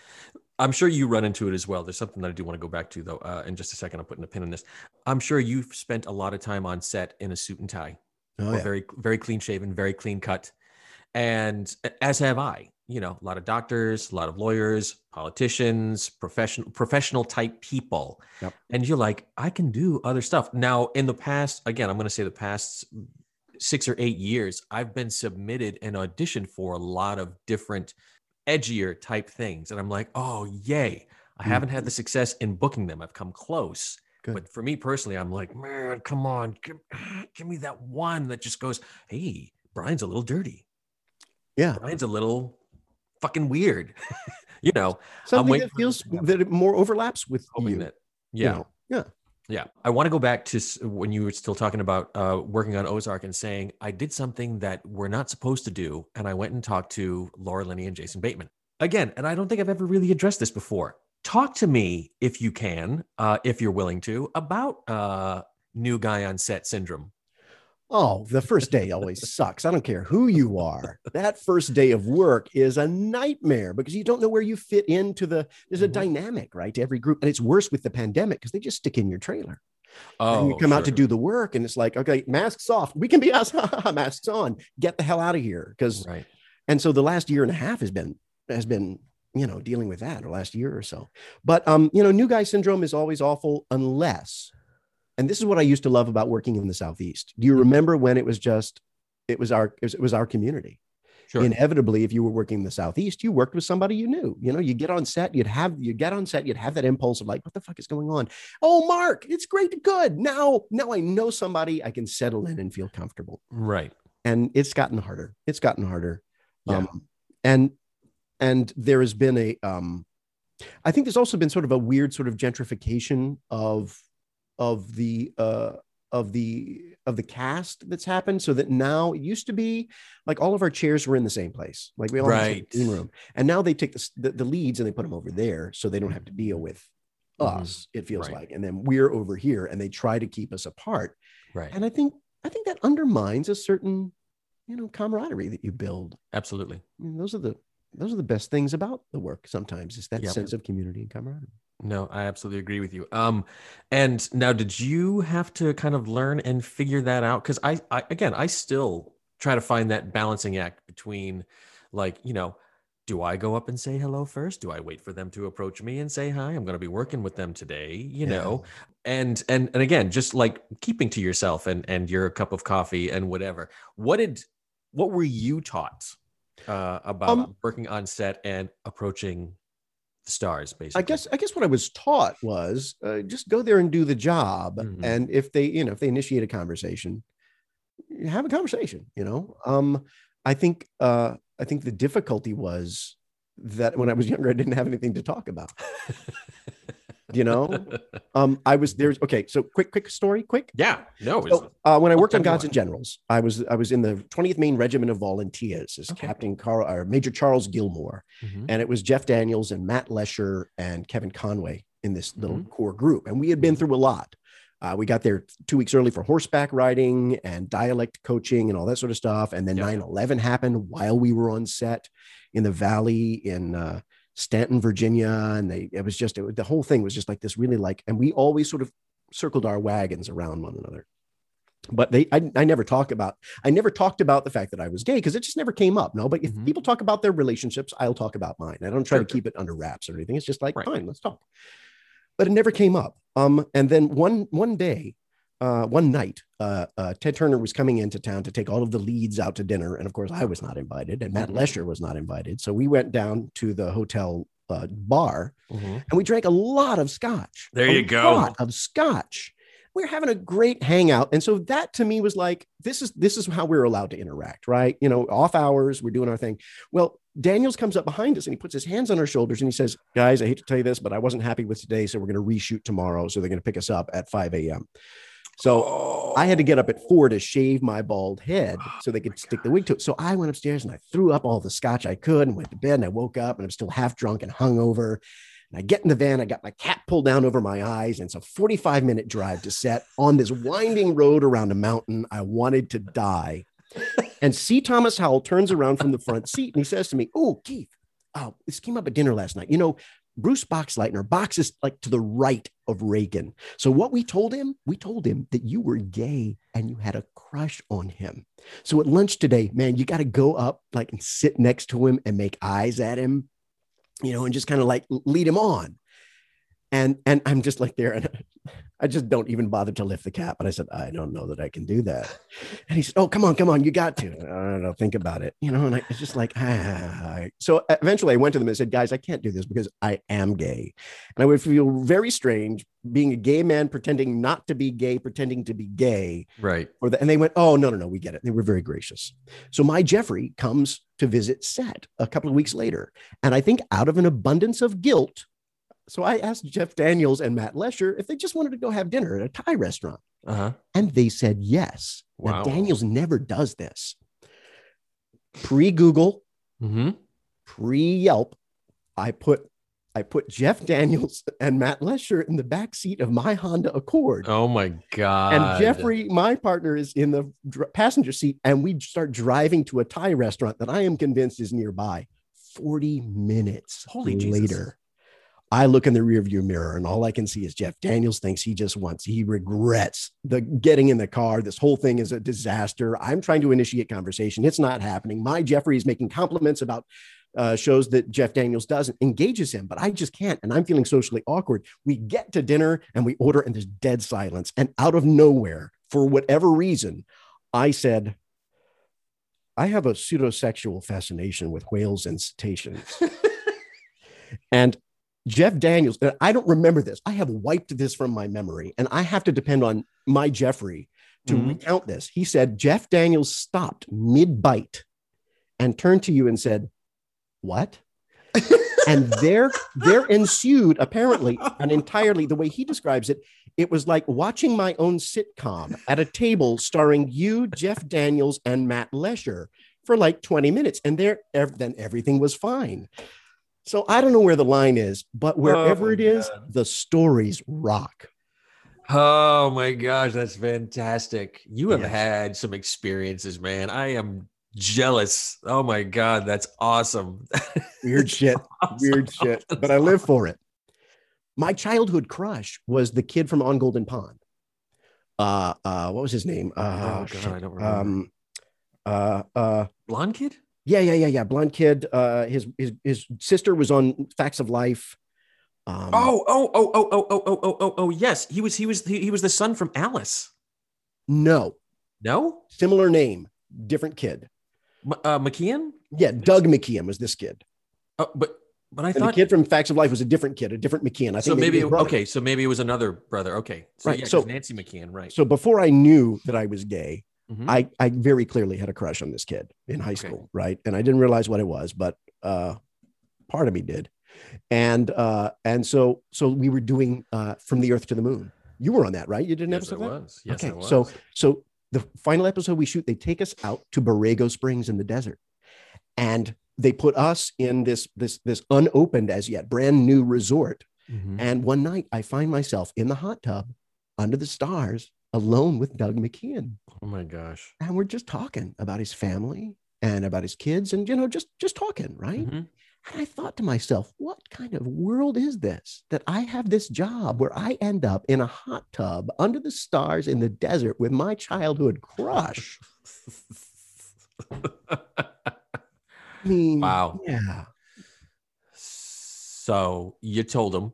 I'm sure you run into it as well. There's something that I do want to go back to though. Uh, in just a second, I'm putting a pin in this. I'm sure you've spent a lot of time on set in a suit and tie, Oh, or yeah. very, very clean shaven, very clean cut. And as have I. you know, a lot of doctors, a lot of lawyers, politicians, professional professional type people. Yep. And you're like, I can do other stuff. Now, in the past, again, I'm going to say the past six or eight years, I've been submitted and auditioned for a lot of different edgier type things. And I'm like, oh, yay. I mm-hmm. haven't had the success in booking them. I've come close. Good. But for me personally, I'm like, man, come on. Give, give me that one that just goes, hey, Brian's a little dirty. Yeah. Brian's a little fucking weird. you know, something that feels that it more overlaps with you. That, yeah. You know? Yeah. Yeah. I want to go back to when you were still talking about uh, working on Ozark and saying, I did something that we're not supposed to do. And I went and talked to Laura Linney and Jason Bateman. Again, and I don't think I've ever really addressed this before. Talk to me, if you can, uh, if you're willing to, about uh, new guy on set syndrome. Oh, the first day always sucks. I don't care who you are. That first day of work is a nightmare because you don't know where you fit into the, there's a mm-hmm. dynamic, right, to every group. And it's worse with the pandemic because they just stick in your trailer. Oh, and you come sure. out to do the work and it's like, okay, masks off. We can be us, masks on. Get the hell out of here. Because, right. And so the last year and a half has been, has been, you know, dealing with that, or last year or so. But, um, you know, new guy syndrome is always awful unless, and this is what I used to love about working in the Southeast. Do you remember when it was just, it was our, it was, it was our community. Sure. Inevitably, if you were working in the Southeast, you worked with somebody you knew. You know, you get on set, you'd have, you get on set, you'd have that impulse of like, what the fuck is going on? Oh, Mark, it's great, good. Now, now I know somebody, I can settle in and feel comfortable. Right. And it's gotten harder. It's gotten harder. Yeah. Um, and, and there has been a, um, I think there's also been sort of a weird sort of gentrification of, of the, uh, of the, of the cast that's happened, so that now it used to be like all of our chairs were in the same place. Like we all right. had the same room. And now they take the, the, the leads and they put them over there so they don't have to deal with mm-hmm. us, it feels right. like. And then we're over here and they try to keep us apart. Right. And I think, I think that undermines a certain, you know, camaraderie that you build. Absolutely. I mean, those are the, those are the best things about the work sometimes, is that yep. sense of community and camaraderie. No, I absolutely agree with you. Um, and now, did you have to kind of learn and figure that out? Because I, I, again, I still try to find that balancing act between, like, you know, do I go up and say hello first? Do I wait for them to approach me and say hi? I'm going to be working with them today, you yeah. know, and and and again, just like keeping to yourself and and your cup of coffee and whatever. What did, what were you taught uh, about um, working on set and approaching stars, basically? I guess I guess what I was taught was uh, just go there and do the job. Mm-hmm. And if they, you know, if they initiate a conversation, have a conversation, you know. Um, I think uh, I think the difficulty was that when I was younger, I didn't have anything to talk about. You know, um, I was there's okay. So quick, quick story, quick. Yeah, no. So, uh, when I worked on Gods and Generals, I was I was in the twentieth Maine Regiment of Volunteers as okay. Captain Carl or Major Charles Gilmore, mm-hmm. and it was Jeff Daniels and Matt Lesher and Kevin Conway in this little mm-hmm. core group, and we had been through a lot. Uh, we got there two weeks early for horseback riding and dialect coaching and all that sort of stuff, and then yeah. nine eleven happened while we were on set in the Valley in. Uh, Stanton, Virginia. And they, it was just, it, the whole thing was just like this really like, and we always sort of circled our wagons around one another. But they, I, I never talk about, I never talked about the fact that I was gay because it just never came up. No, but if mm-hmm. people talk about their relationships, I'll talk about mine. I don't try sure, to keep sure. it under wraps or anything. It's just like, right. fine, let's talk. But it never came up. Um, and then one, one day, Uh, one night, uh, uh, Ted Turner was coming into town to take all of the leads out to dinner. And of course, I was not invited and Matt Lesher was not invited. So we went down to the hotel uh, bar mm-hmm. and we drank a lot of scotch. There a you go. lot of scotch. We were having a great hangout. And so that to me was like, this is, this is how we're allowed to interact, right? You know, off hours, we're doing our thing. Well, Daniels comes up behind us and he puts his hands on our shoulders and he says, guys, I hate to tell you this, but I wasn't happy with today. So we're going to reshoot tomorrow. So they're going to pick us up at five a.m. So oh. I had to get up at four to shave my bald head oh, so they could stick God. the wig to it. So I went upstairs and I threw up all the scotch I could and went to bed and I woke up and I'm still half drunk and hungover. And I get in the van, I got my cap pulled down over my eyes. And it's a forty-five minute drive to set on this winding road around a mountain. I wanted to die. And C. Thomas Howell turns around from the front seat and he says to me, oh, Keith, oh, this came up at dinner last night. You know, Bruce Boxleitner. Box is like to the right of Reagan. So what we told him, we told him that you were gay and you had a crush on him. So at lunch today, man, you got to go up like and sit next to him and make eyes at him, you know, and just kind of like lead him on. And, and I'm just like there, and I just don't even bother to lift the cap. And I said, I don't know that I can do that. And he said, oh, come on, come on, you got to. I don't know, think about it, you know. And I was just like, ah. So eventually I went to them and said, guys, I can't do this because I am gay. And I would feel very strange being a gay man pretending not to be gay, pretending to be gay. Right. Or the, and they went, oh, no, no, no, we get it. They were very gracious. So my Jeffrey comes to visit set a couple of weeks later. And I think out of an abundance of guilt, so I asked Jeff Daniels and Matt Lesher if they just wanted to go have dinner at a Thai restaurant. Uh-huh. And they said yes. Wow. Now, Daniels never does this. Pre-Google, mm-hmm. pre-Yelp, I put I put Jeff Daniels and Matt Lesher in the back seat of my Honda Accord. Oh, my God. And Jeffrey, my partner, is in the dr- passenger seat, and we start driving to a Thai restaurant that I am convinced is nearby. forty minutes Holy later. Jesus. I look in the rearview mirror and all I can see is Jeff Daniels thinks he just wants, he regrets the getting in the car. This whole thing is a disaster. I'm trying to initiate conversation. It's not happening. My Jeffrey is making compliments about uh, shows that Jeff Daniels does and engages him, but I just can't. And I'm feeling socially awkward. We get to dinner and we order and there's dead silence. And out of nowhere, for whatever reason, I said, I have a pseudosexual fascination with whales and cetaceans. And Jeff Daniels, I don't remember this. I have wiped this from my memory, and I have to depend on my Jeffrey to mm-hmm. recount this. He said, Jeff Daniels stopped mid-bite and turned to you and said, what? And there, there ensued, apparently, an entirely, the way he describes it, it was like watching my own sitcom at a table starring you, Jeff Daniels, and Matt Lesher for like twenty minutes. And there, ev- then everything was fine. So I don't know where the line is, but wherever oh it is, God. The stories rock. Oh my gosh, that's fantastic. You have yes. had some experiences, man. I am jealous. Oh my God, that's awesome. Weird shit, awesome. Weird shit, but I live for it. My childhood crush was the kid from On Golden Pond. Uh, uh, what was his name? Uh, oh God, I don't remember. Um, uh, uh, Blonde kid? Yeah, yeah, yeah, yeah. Blonde kid. Uh, his his his sister was on Facts of Life. Um, oh, oh, oh, oh, oh, oh, oh, oh, oh, oh, yes. He was he was he, he was the son from Alice. No, no. Similar name, different kid. M- uh, McKeon. Yeah, Doug McKeon was this kid. Oh, but but I and thought the kid from Facts of Life was a different kid, a different McKeon. I think so. Maybe, maybe okay. So maybe it was another brother. Okay, so, right. Yeah, so Nancy McKeon, right? So before I knew that I was gay. Mm-hmm. I, I very clearly had a crush on this kid in high school, okay. right? And I didn't realize what it was, but uh, part of me did. And uh, and so so we were doing uh, From the Earth to the Moon. You were on that, right? You did an yes, episode I of that? was. Yes, okay. I was. So so the final episode we shoot, they take us out to Borrego Springs in the desert, and they put us in this this this unopened as yet brand new resort. Mm-hmm. And one night I find myself in the hot tub under the stars, alone with Doug McKeon. Oh my gosh. And we're just talking about his family and about his kids and, you know, just, just talking. Right. Mm-hmm. And I thought to myself, what kind of world is this that I have this job where I end up in a hot tub under the stars in the desert with my childhood crush? I mean, wow. Yeah. So you told him.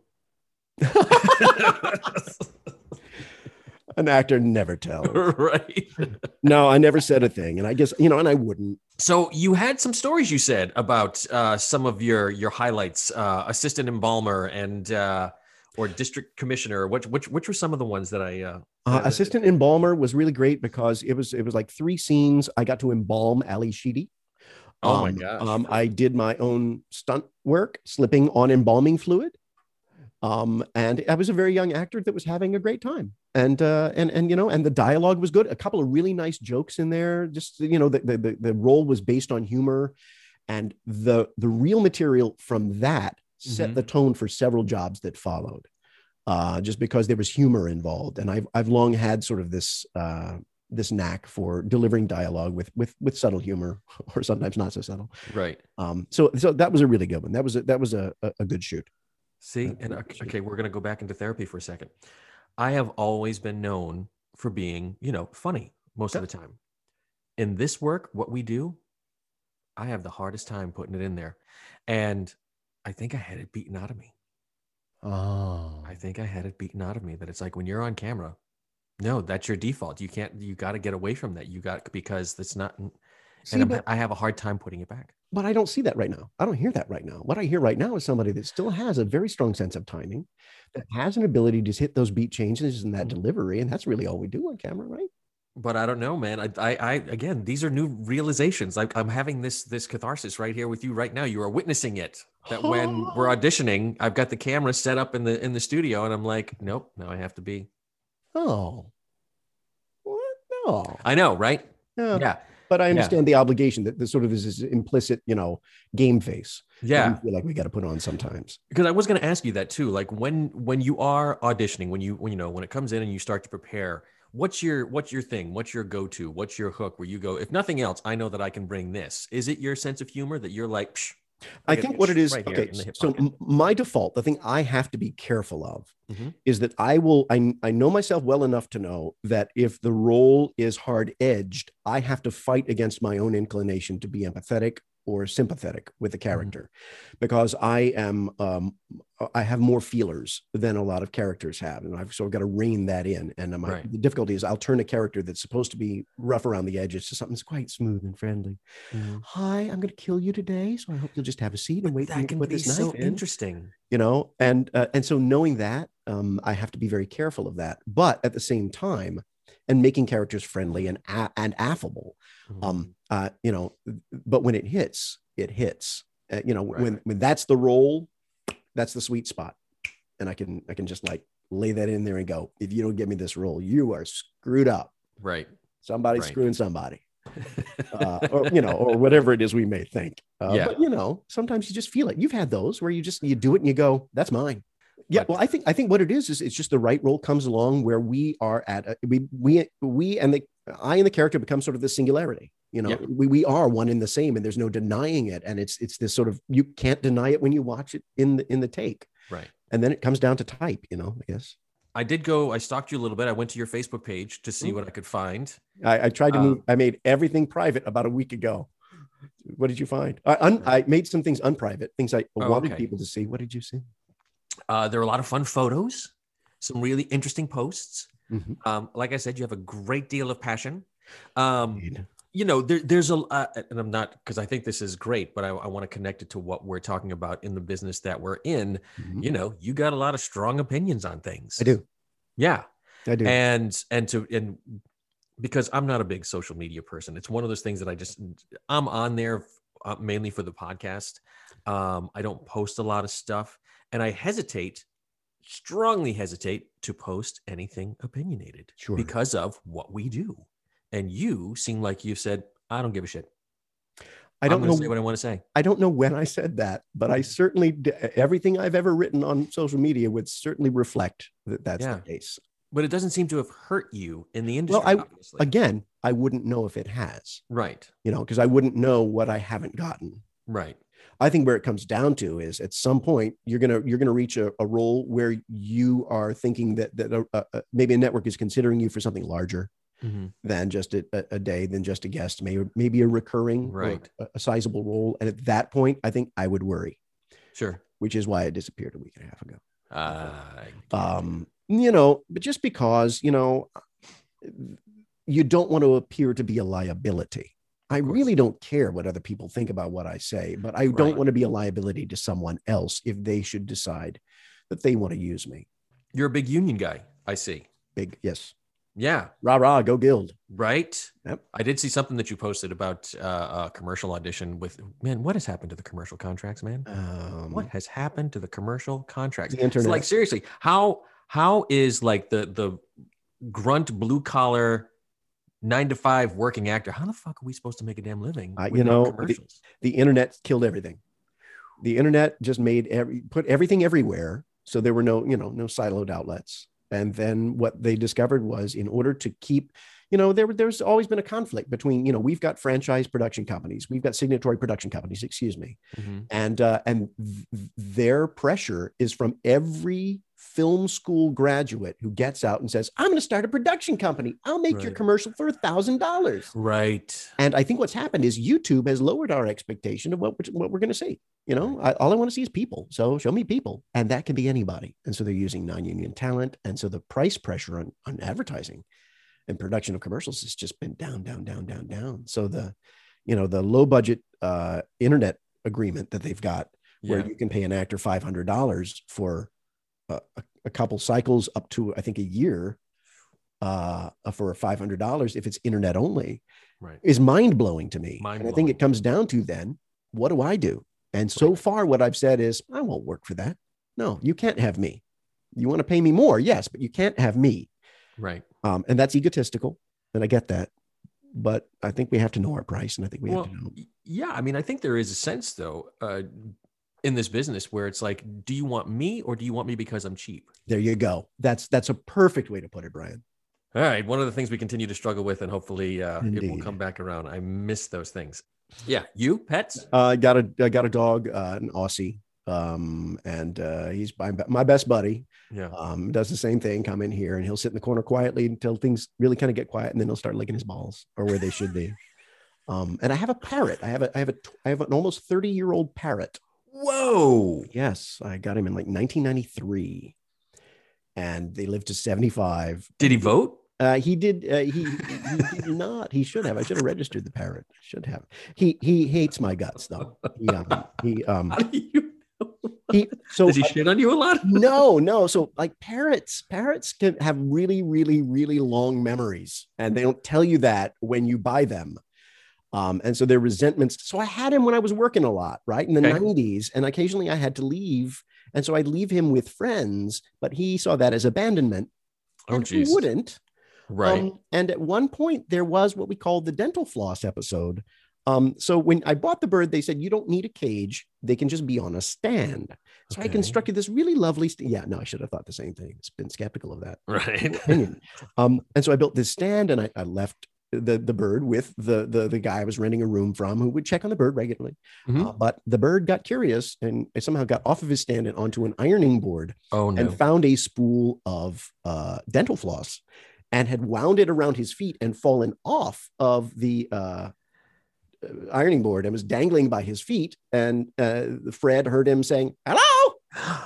An actor never tells. Right. No, I never said a thing. And I guess, you know, and I wouldn't. So you had some stories you said about uh, some of your your highlights, uh, assistant embalmer and uh, or district commissioner. Which which which were some of the ones that I uh, uh, assistant embalmer was really great because it was it was like three scenes. I got to embalm Ali Sheedy. Oh um, my gosh. Um, I did my own stunt work, slipping on embalming fluid. Um, and I was a very young actor that was having a great time. And, uh, and, and, you know, and the dialogue was good. A couple of really nice jokes in there. Just, you know, the, the, the role was based on humor, and the, the real material from that set mm-hmm. the tone for several jobs that followed, uh, just because there was humor involved. And I've, I've long had sort of this, uh, this knack for delivering dialogue with, with, with subtle humor, or sometimes not so subtle. Right. Um, so, so that was a really good one. That was a, that was a, a, a good shoot. See, and okay, okay, we're going to go back into therapy for a second. I have always been known for being, you know, funny most of the time. In this work, what we do, I have the hardest time putting it in there. And I think I had it beaten out of me. Oh, I think I had it beaten out of me that it's like when you're on camera, no, that's your default. You can't, you got to get away from that. You got, because that's not, see, and I'm, but, I have a hard time putting it back. but I don't see that right now. I don't hear that right now. What I hear right now is somebody that still has a very strong sense of timing, that has an ability to hit those beat changes and that Mhm. delivery. And that's really all we do on camera, right? But I don't know, man. I, I, I again, these are new realizations. I, I'm having this, this catharsis right here with you right now. You are witnessing it. That when we're auditioning, I've got the camera set up in the in the studio, and I'm like, nope, now I have to be. Oh, what? No. I know, right? Yeah. Yeah, But I Yeah. understand the obligation that this sort of is this implicit, you know, game face. that yeah. we feel like we got to put on sometimes. Because I was going to ask you that too. Like when when you are auditioning, when you when you know when it comes in and you start to prepare, what's your what's your thing? What's your go to? What's your hook? Where you go, if nothing else, I know that I can bring this. Is it your sense of humor that you're like? Psh, I look at think this what it is, right here okay, in the hip so pocket. m- my default, the thing I have to be careful of Mhm. is that I will, I, I know myself well enough to know that if the role is hard edged, I have to fight against my own inclination to be empathetic or sympathetic with the character, because I am, um, I have more feelers than a lot of characters have. And I've sort of got to rein that in. And my, Right. the difficulty is I'll turn a character that's supposed to be rough around the edges to something that's quite smooth and friendly. Mhm. Hi, I'm going to kill you today, so I hope you'll just have a seat and wait for me That to can put be this knife so in. interesting. You know, and uh, and so knowing that, um, I have to be very careful of that. But at the same time, and making characters friendly and a- and affable, um, uh, you know. But when it hits, it hits. Uh, you know, Right. when when that's the role, that's the sweet spot, and I can I can just like lay that in there and go, if you don't give me this role, you are screwed up. Right. Somebody's Right. screwing somebody. uh, or you know, or whatever it is we may think. Uh, Yeah. But you know, sometimes you just feel it. You've had those where you just you do it and you go, "That's mine." Yeah. But- Well, I think I think what it is is it's just the right role comes along where we are at a, we we we and the I and the character become sort of the singularity. You know, Yeah. we we are one in the same, and there's no denying it. And it's it's this sort of you can't deny it when you watch it in the in the take. Right. And then it comes down to type. You know, I guess. I did go, I stalked you a little bit. I went to your Facebook page to see Mm. what I could find. I, I tried to Um, move. I made everything private about a week ago. What did you find? I, un, I made some things unprivate, things I Oh, wanted okay. people to see. What did you see? Uh, there are a lot of fun photos, some really interesting posts. Mhm. Um, like I said, you have a great deal of passion. Um, Indeed. you know, there, there's a, uh, and I'm not, because I think this is great, but I, I want to connect it to what we're talking about in the business that we're in. Mhm. You know, you got a lot of strong opinions on things. I do. Yeah. I do. And, and to, and because I'm not a big social media person, it's one of those things that I just, I'm on there uh, mainly for the podcast. Um, I don't post a lot of stuff, and I hesitate, strongly hesitate to post anything opinionated Sure. because of what we do. And you seem like you said, I don't give a shit. I don't I'm gonna know. say what I want to say. I don't know when I said that, but I certainly d- everything I've ever written on social media would certainly reflect that that's Yeah. the case. But it doesn't seem to have hurt you in the industry. I- obviously. Again, I wouldn't know if it has, right, you know, because I wouldn't know what I haven't gotten. right, I think where it comes down to is at some point you're gonna you're gonna reach a, a role where you are thinking that that a, a, maybe a network is considering you for something larger Mhm. than just a, a day, than just a guest, maybe maybe a recurring, or Right. a, a sizable role. And at that point, I think I would worry, sure. which is why it disappeared a week and a half ago. Uh, Um, you know, but just because you know you don't want to appear to be a liability. I course. really don't care what other people think about what I say, but I don't Right. want to be a liability to someone else if they should decide that they want to use me. You're a big union guy, I see. Big yes, Yeah, rah rah, go Guild. right. Yep. I did see something that you posted about uh, a commercial audition with, man, what has happened to the commercial contracts, man? Um, What has happened to the commercial contracts? The It's internet. like, seriously, how how is like the the grunt blue collar nine to five working actor? How the fuck are we supposed to make a damn living? Uh, you without know, the- commercials? the internet killed everything. The internet just made every put everything everywhere, so there were no you know no siloed outlets, And then what they discovered was, in order to keep, you know, there, there's always been a conflict between, you know, we've got franchise production companies, we've got signatory production companies, excuse me. Mm-hmm. And, uh, and th- their pressure is from every film school graduate who gets out and says, I'm going to start a production company. I'll make Right. your commercial for a thousand dollars. Right. And I think what's happened is YouTube has lowered our expectation of what we're, what we're going to see. You know, I, all I want to see is people. So show me people, and that can be anybody. And so they're using non-union talent. And so the price pressure on, on advertising and production of commercials has just been down, down, down, down, down. So the, you know, the low budget uh, internet agreement that they've got, where Yeah. you can pay an actor five hundred dollars for a, a couple cycles up to, I think, a year uh, for five hundred dollars if it's internet only, Right. is mind blowing to me. And I think Mind-blowing. it comes down to then, what do I do? And so Right. far, what I've said is, I won't work for that. No, you can't have me. You want to pay me more? Yes, but you can't have me. Right. Um, and that's egotistical. And I get that. But I think we have to know our price. And I think we Well, have to know. y- yeah. I mean, I think there is a sense, though, uh, in this business where it's like, do you want me or do you want me because I'm cheap? There you go. That's that's a perfect way to put it, Brian. All right. One of the things we continue to struggle with, and hopefully uh, it will Indeed. come back around. I miss those things. Yeah. You, pets? Uh, I got a I got a dog, uh, an Aussie, um, and uh, he's my, my best buddy. Yeah. Um, does the same thing. Come in here, and he'll sit in the corner quietly until things really kind of get quiet, and then he'll start licking his balls, or where they should be. Um, and I have a parrot. I have a I have a I have an almost thirty year old parrot. Whoa. Yes, I got him in like nineteen ninety-three, and they lived to seventy-five. Did he vote? Uh, he did. Uh, he, he did not. He should have. I should have registered the parrot. Should have. He he hates my guts though. He um he um How do you know? he so Does he shit on you a lot? no no so like parrots parrots can have really really really long memories, and they don't tell you that when you buy them. Um, and so their resentments. So I had him when I was working a lot, right in the Okay. nineties, and occasionally I had to leave, and so I'd leave him with friends. But he saw that as abandonment. Oh, and who geez. wouldn't? Right. Um, and at one point, there was what we called the dental floss episode. Um, so when I bought the bird, they said, you don't need a cage. They can just be on a stand. So I Okay. constructed this really lovely, st- yeah, no, I should have thought the same thing. It's been skeptical of that Right. opinion. Um, and so I built this stand, and I, I left the, the bird with the, the, the guy I was renting a room from, who would check on the bird regularly. Mhm. Uh, but the bird got curious and somehow got off of his stand and onto an ironing board, Oh, no. and found a spool of uh, dental floss, and had wound it around his feet and fallen off of the uh, uh, ironing board and was dangling by his feet. And uh, Fred heard him saying, hello,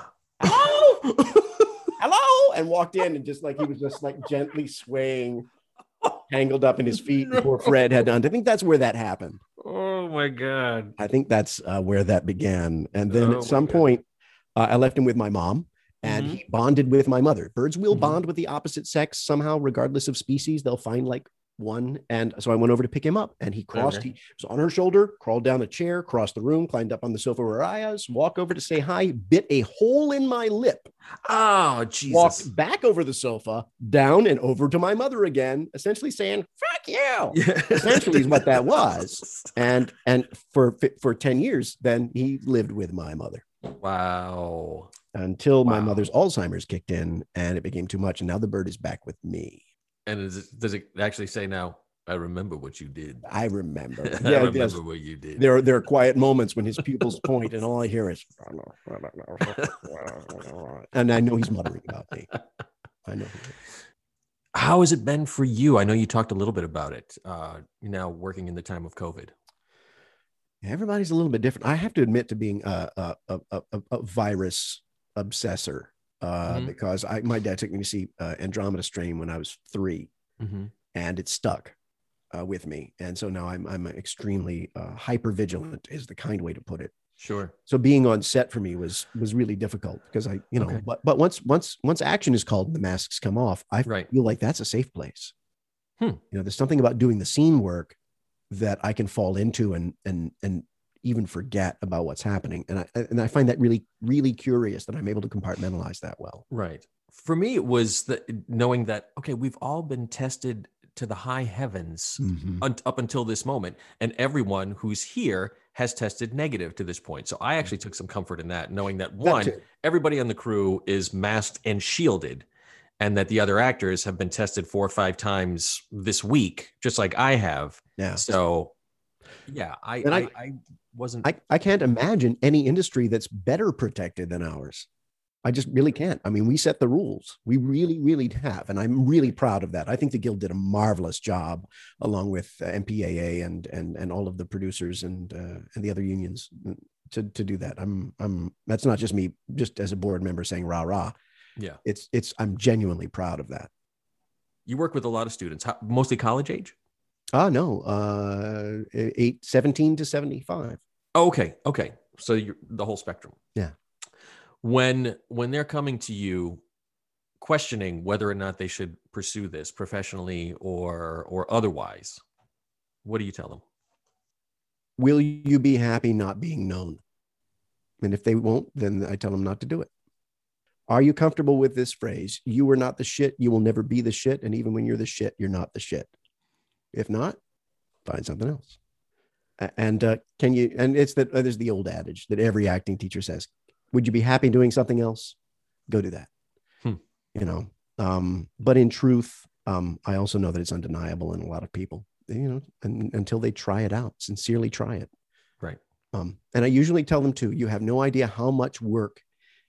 hello, hello, and walked in, and just like he was just like gently swaying, tangled up in his feet. No. Poor Fred had done. I think that's where that happened. Oh, my God. I think that's uh, where that began. And then Oh, at my some God. point, uh, I left him with my mom, and Mhm. he bonded with my mother. Birds will Mhm. bond with the opposite sex somehow, regardless of species. They'll find like one. And so I went over to pick him up, and he crossed, Okay. he was on her shoulder, crawled down the chair, crossed the room, climbed up on the sofa where I was, walked over to say hi, bit a hole in my lip, Oh, Jesus. walked back over the sofa, down and over to my mother again, essentially saying, fuck you. Yeah. Essentially is what that was. And and for for ten years, then he lived with my mother Wow. until my Wow. mother's Alzheimer's kicked in, and it became too much. And now the bird is back with me. And is it, does it actually say now, I remember what you did? I remember. I Yeah, remember yes. what you did. There are there are quiet moments when his pupils point, and all I hear is, and I know he's muttering about me. I know. he is. How has it been for you? I know you talked a little bit about it. Uh, you're now working in the time of COVID. Everybody's a little bit different. I have to admit to being a a a, a, a virus obsessor, uh, Mhm. because I my dad took me to see uh, Andromeda Strain when I was three, Mm-hmm. and it stuck uh, with me. And so now I'm I'm extremely uh, hyper vigilant, is the kind way to put it. Sure. So being on set for me was was really difficult, because I you know Okay. but but once once once action is called and the masks come off, I Right. feel like that's a safe place. Hmm. You know, there's something about doing the scene work that I can fall into and and and even forget about what's happening. And I and I find that really really curious that I'm able to compartmentalize that well. Right. For me, it was the, knowing that, okay, we've all been tested to the high heavens Mhm. un- up until this moment, and everyone who's here has tested negative to this point. So I actually took some comfort in that, knowing that That one, too. everybody on the crew is masked and shielded. and that the other actors have been tested four or five times this week, just like I have. Yeah. So, yeah, I And I, I- I wasn't. I, I can't imagine any industry that's better protected than ours. I just really can't. I mean, we set the rules. We really, really have. And I'm really proud of that. I think the Guild did a marvelous job along with uh, M P A A and, and, and all of the producers and, uh, and the other unions to, to do that. I'm, I'm, that's not just me, just as a board member saying rah, rah. Yeah. It's, it's, I'm genuinely proud of that. You work with a lot of students, how, mostly college age? Ah, no, uh, eight, seventeen to seventy-five. Oh, okay. Okay. So you're the whole spectrum. Yeah. When when they're coming to you questioning whether or not they should pursue this professionally or or otherwise, what do you tell them? Will you be happy not being known? And if they won't, then I tell them not to do it. Are you comfortable with this phrase? You are not the shit. You will never be the shit. And even when you're the shit, you're not the shit. If not, find something else. A- And uh, can you, and it's that uh, there's the old adage that every acting teacher says, would you be happy doing something else? Go do that. Hmm. You know, um, but in truth, um, I also know that it's undeniable in a lot of people, you know, and, until they try it out, sincerely try it. Right. Um, and I usually tell them too, you have no idea how much work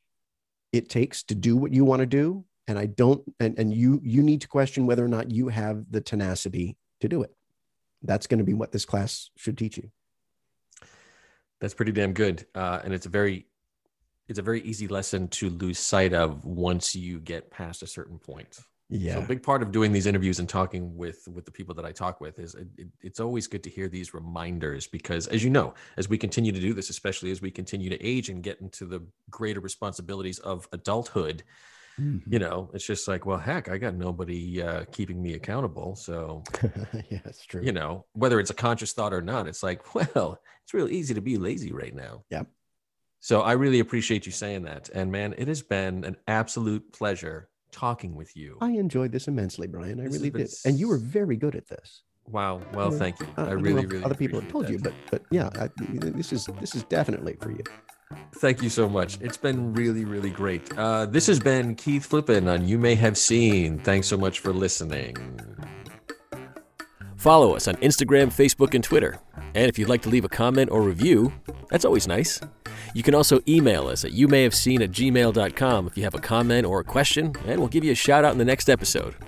it takes to do what you want to do. And I don't, and, and you, you need to question whether or not you have the tenacity to do it. That's going to be what this class should teach you. That's pretty damn good. Uh, and it's a very, it's a very easy lesson to lose sight of once you get past a certain point. Yeah. So a big part of doing these interviews and talking with with the people that I talk with is it, it, it's always good to hear these reminders, because as you know, as we continue to do this, especially as we continue to age and get into the greater responsibilities of adulthood, Mhm. you know, it's just like, well, heck, I got nobody uh, keeping me accountable. So, Yeah, that's true. you know, whether it's a conscious thought or not, it's like, well, it's real easy to be lazy right now. Yep. So I really appreciate you saying that. And man, it has been an absolute pleasure talking with you. I enjoyed this immensely, Brian. I This has really been did. And you were very good at this. Wow. Well, Yeah. thank you. Uh, I don't know really, if really other people have appreciate told you, that. but but yeah, I, this is this is definitely for you. Thank you so much. It's been really, really great. Uh, this has been Keith Flippin on You May Have Seen. Thanks so much for listening. Follow us on Instagram, Facebook, and Twitter. And if you'd like to leave a comment or review, that's always nice. You can also email us at you may have seen at gmail dot com if you have a comment or a question, and we'll give you a shout out in the next episode.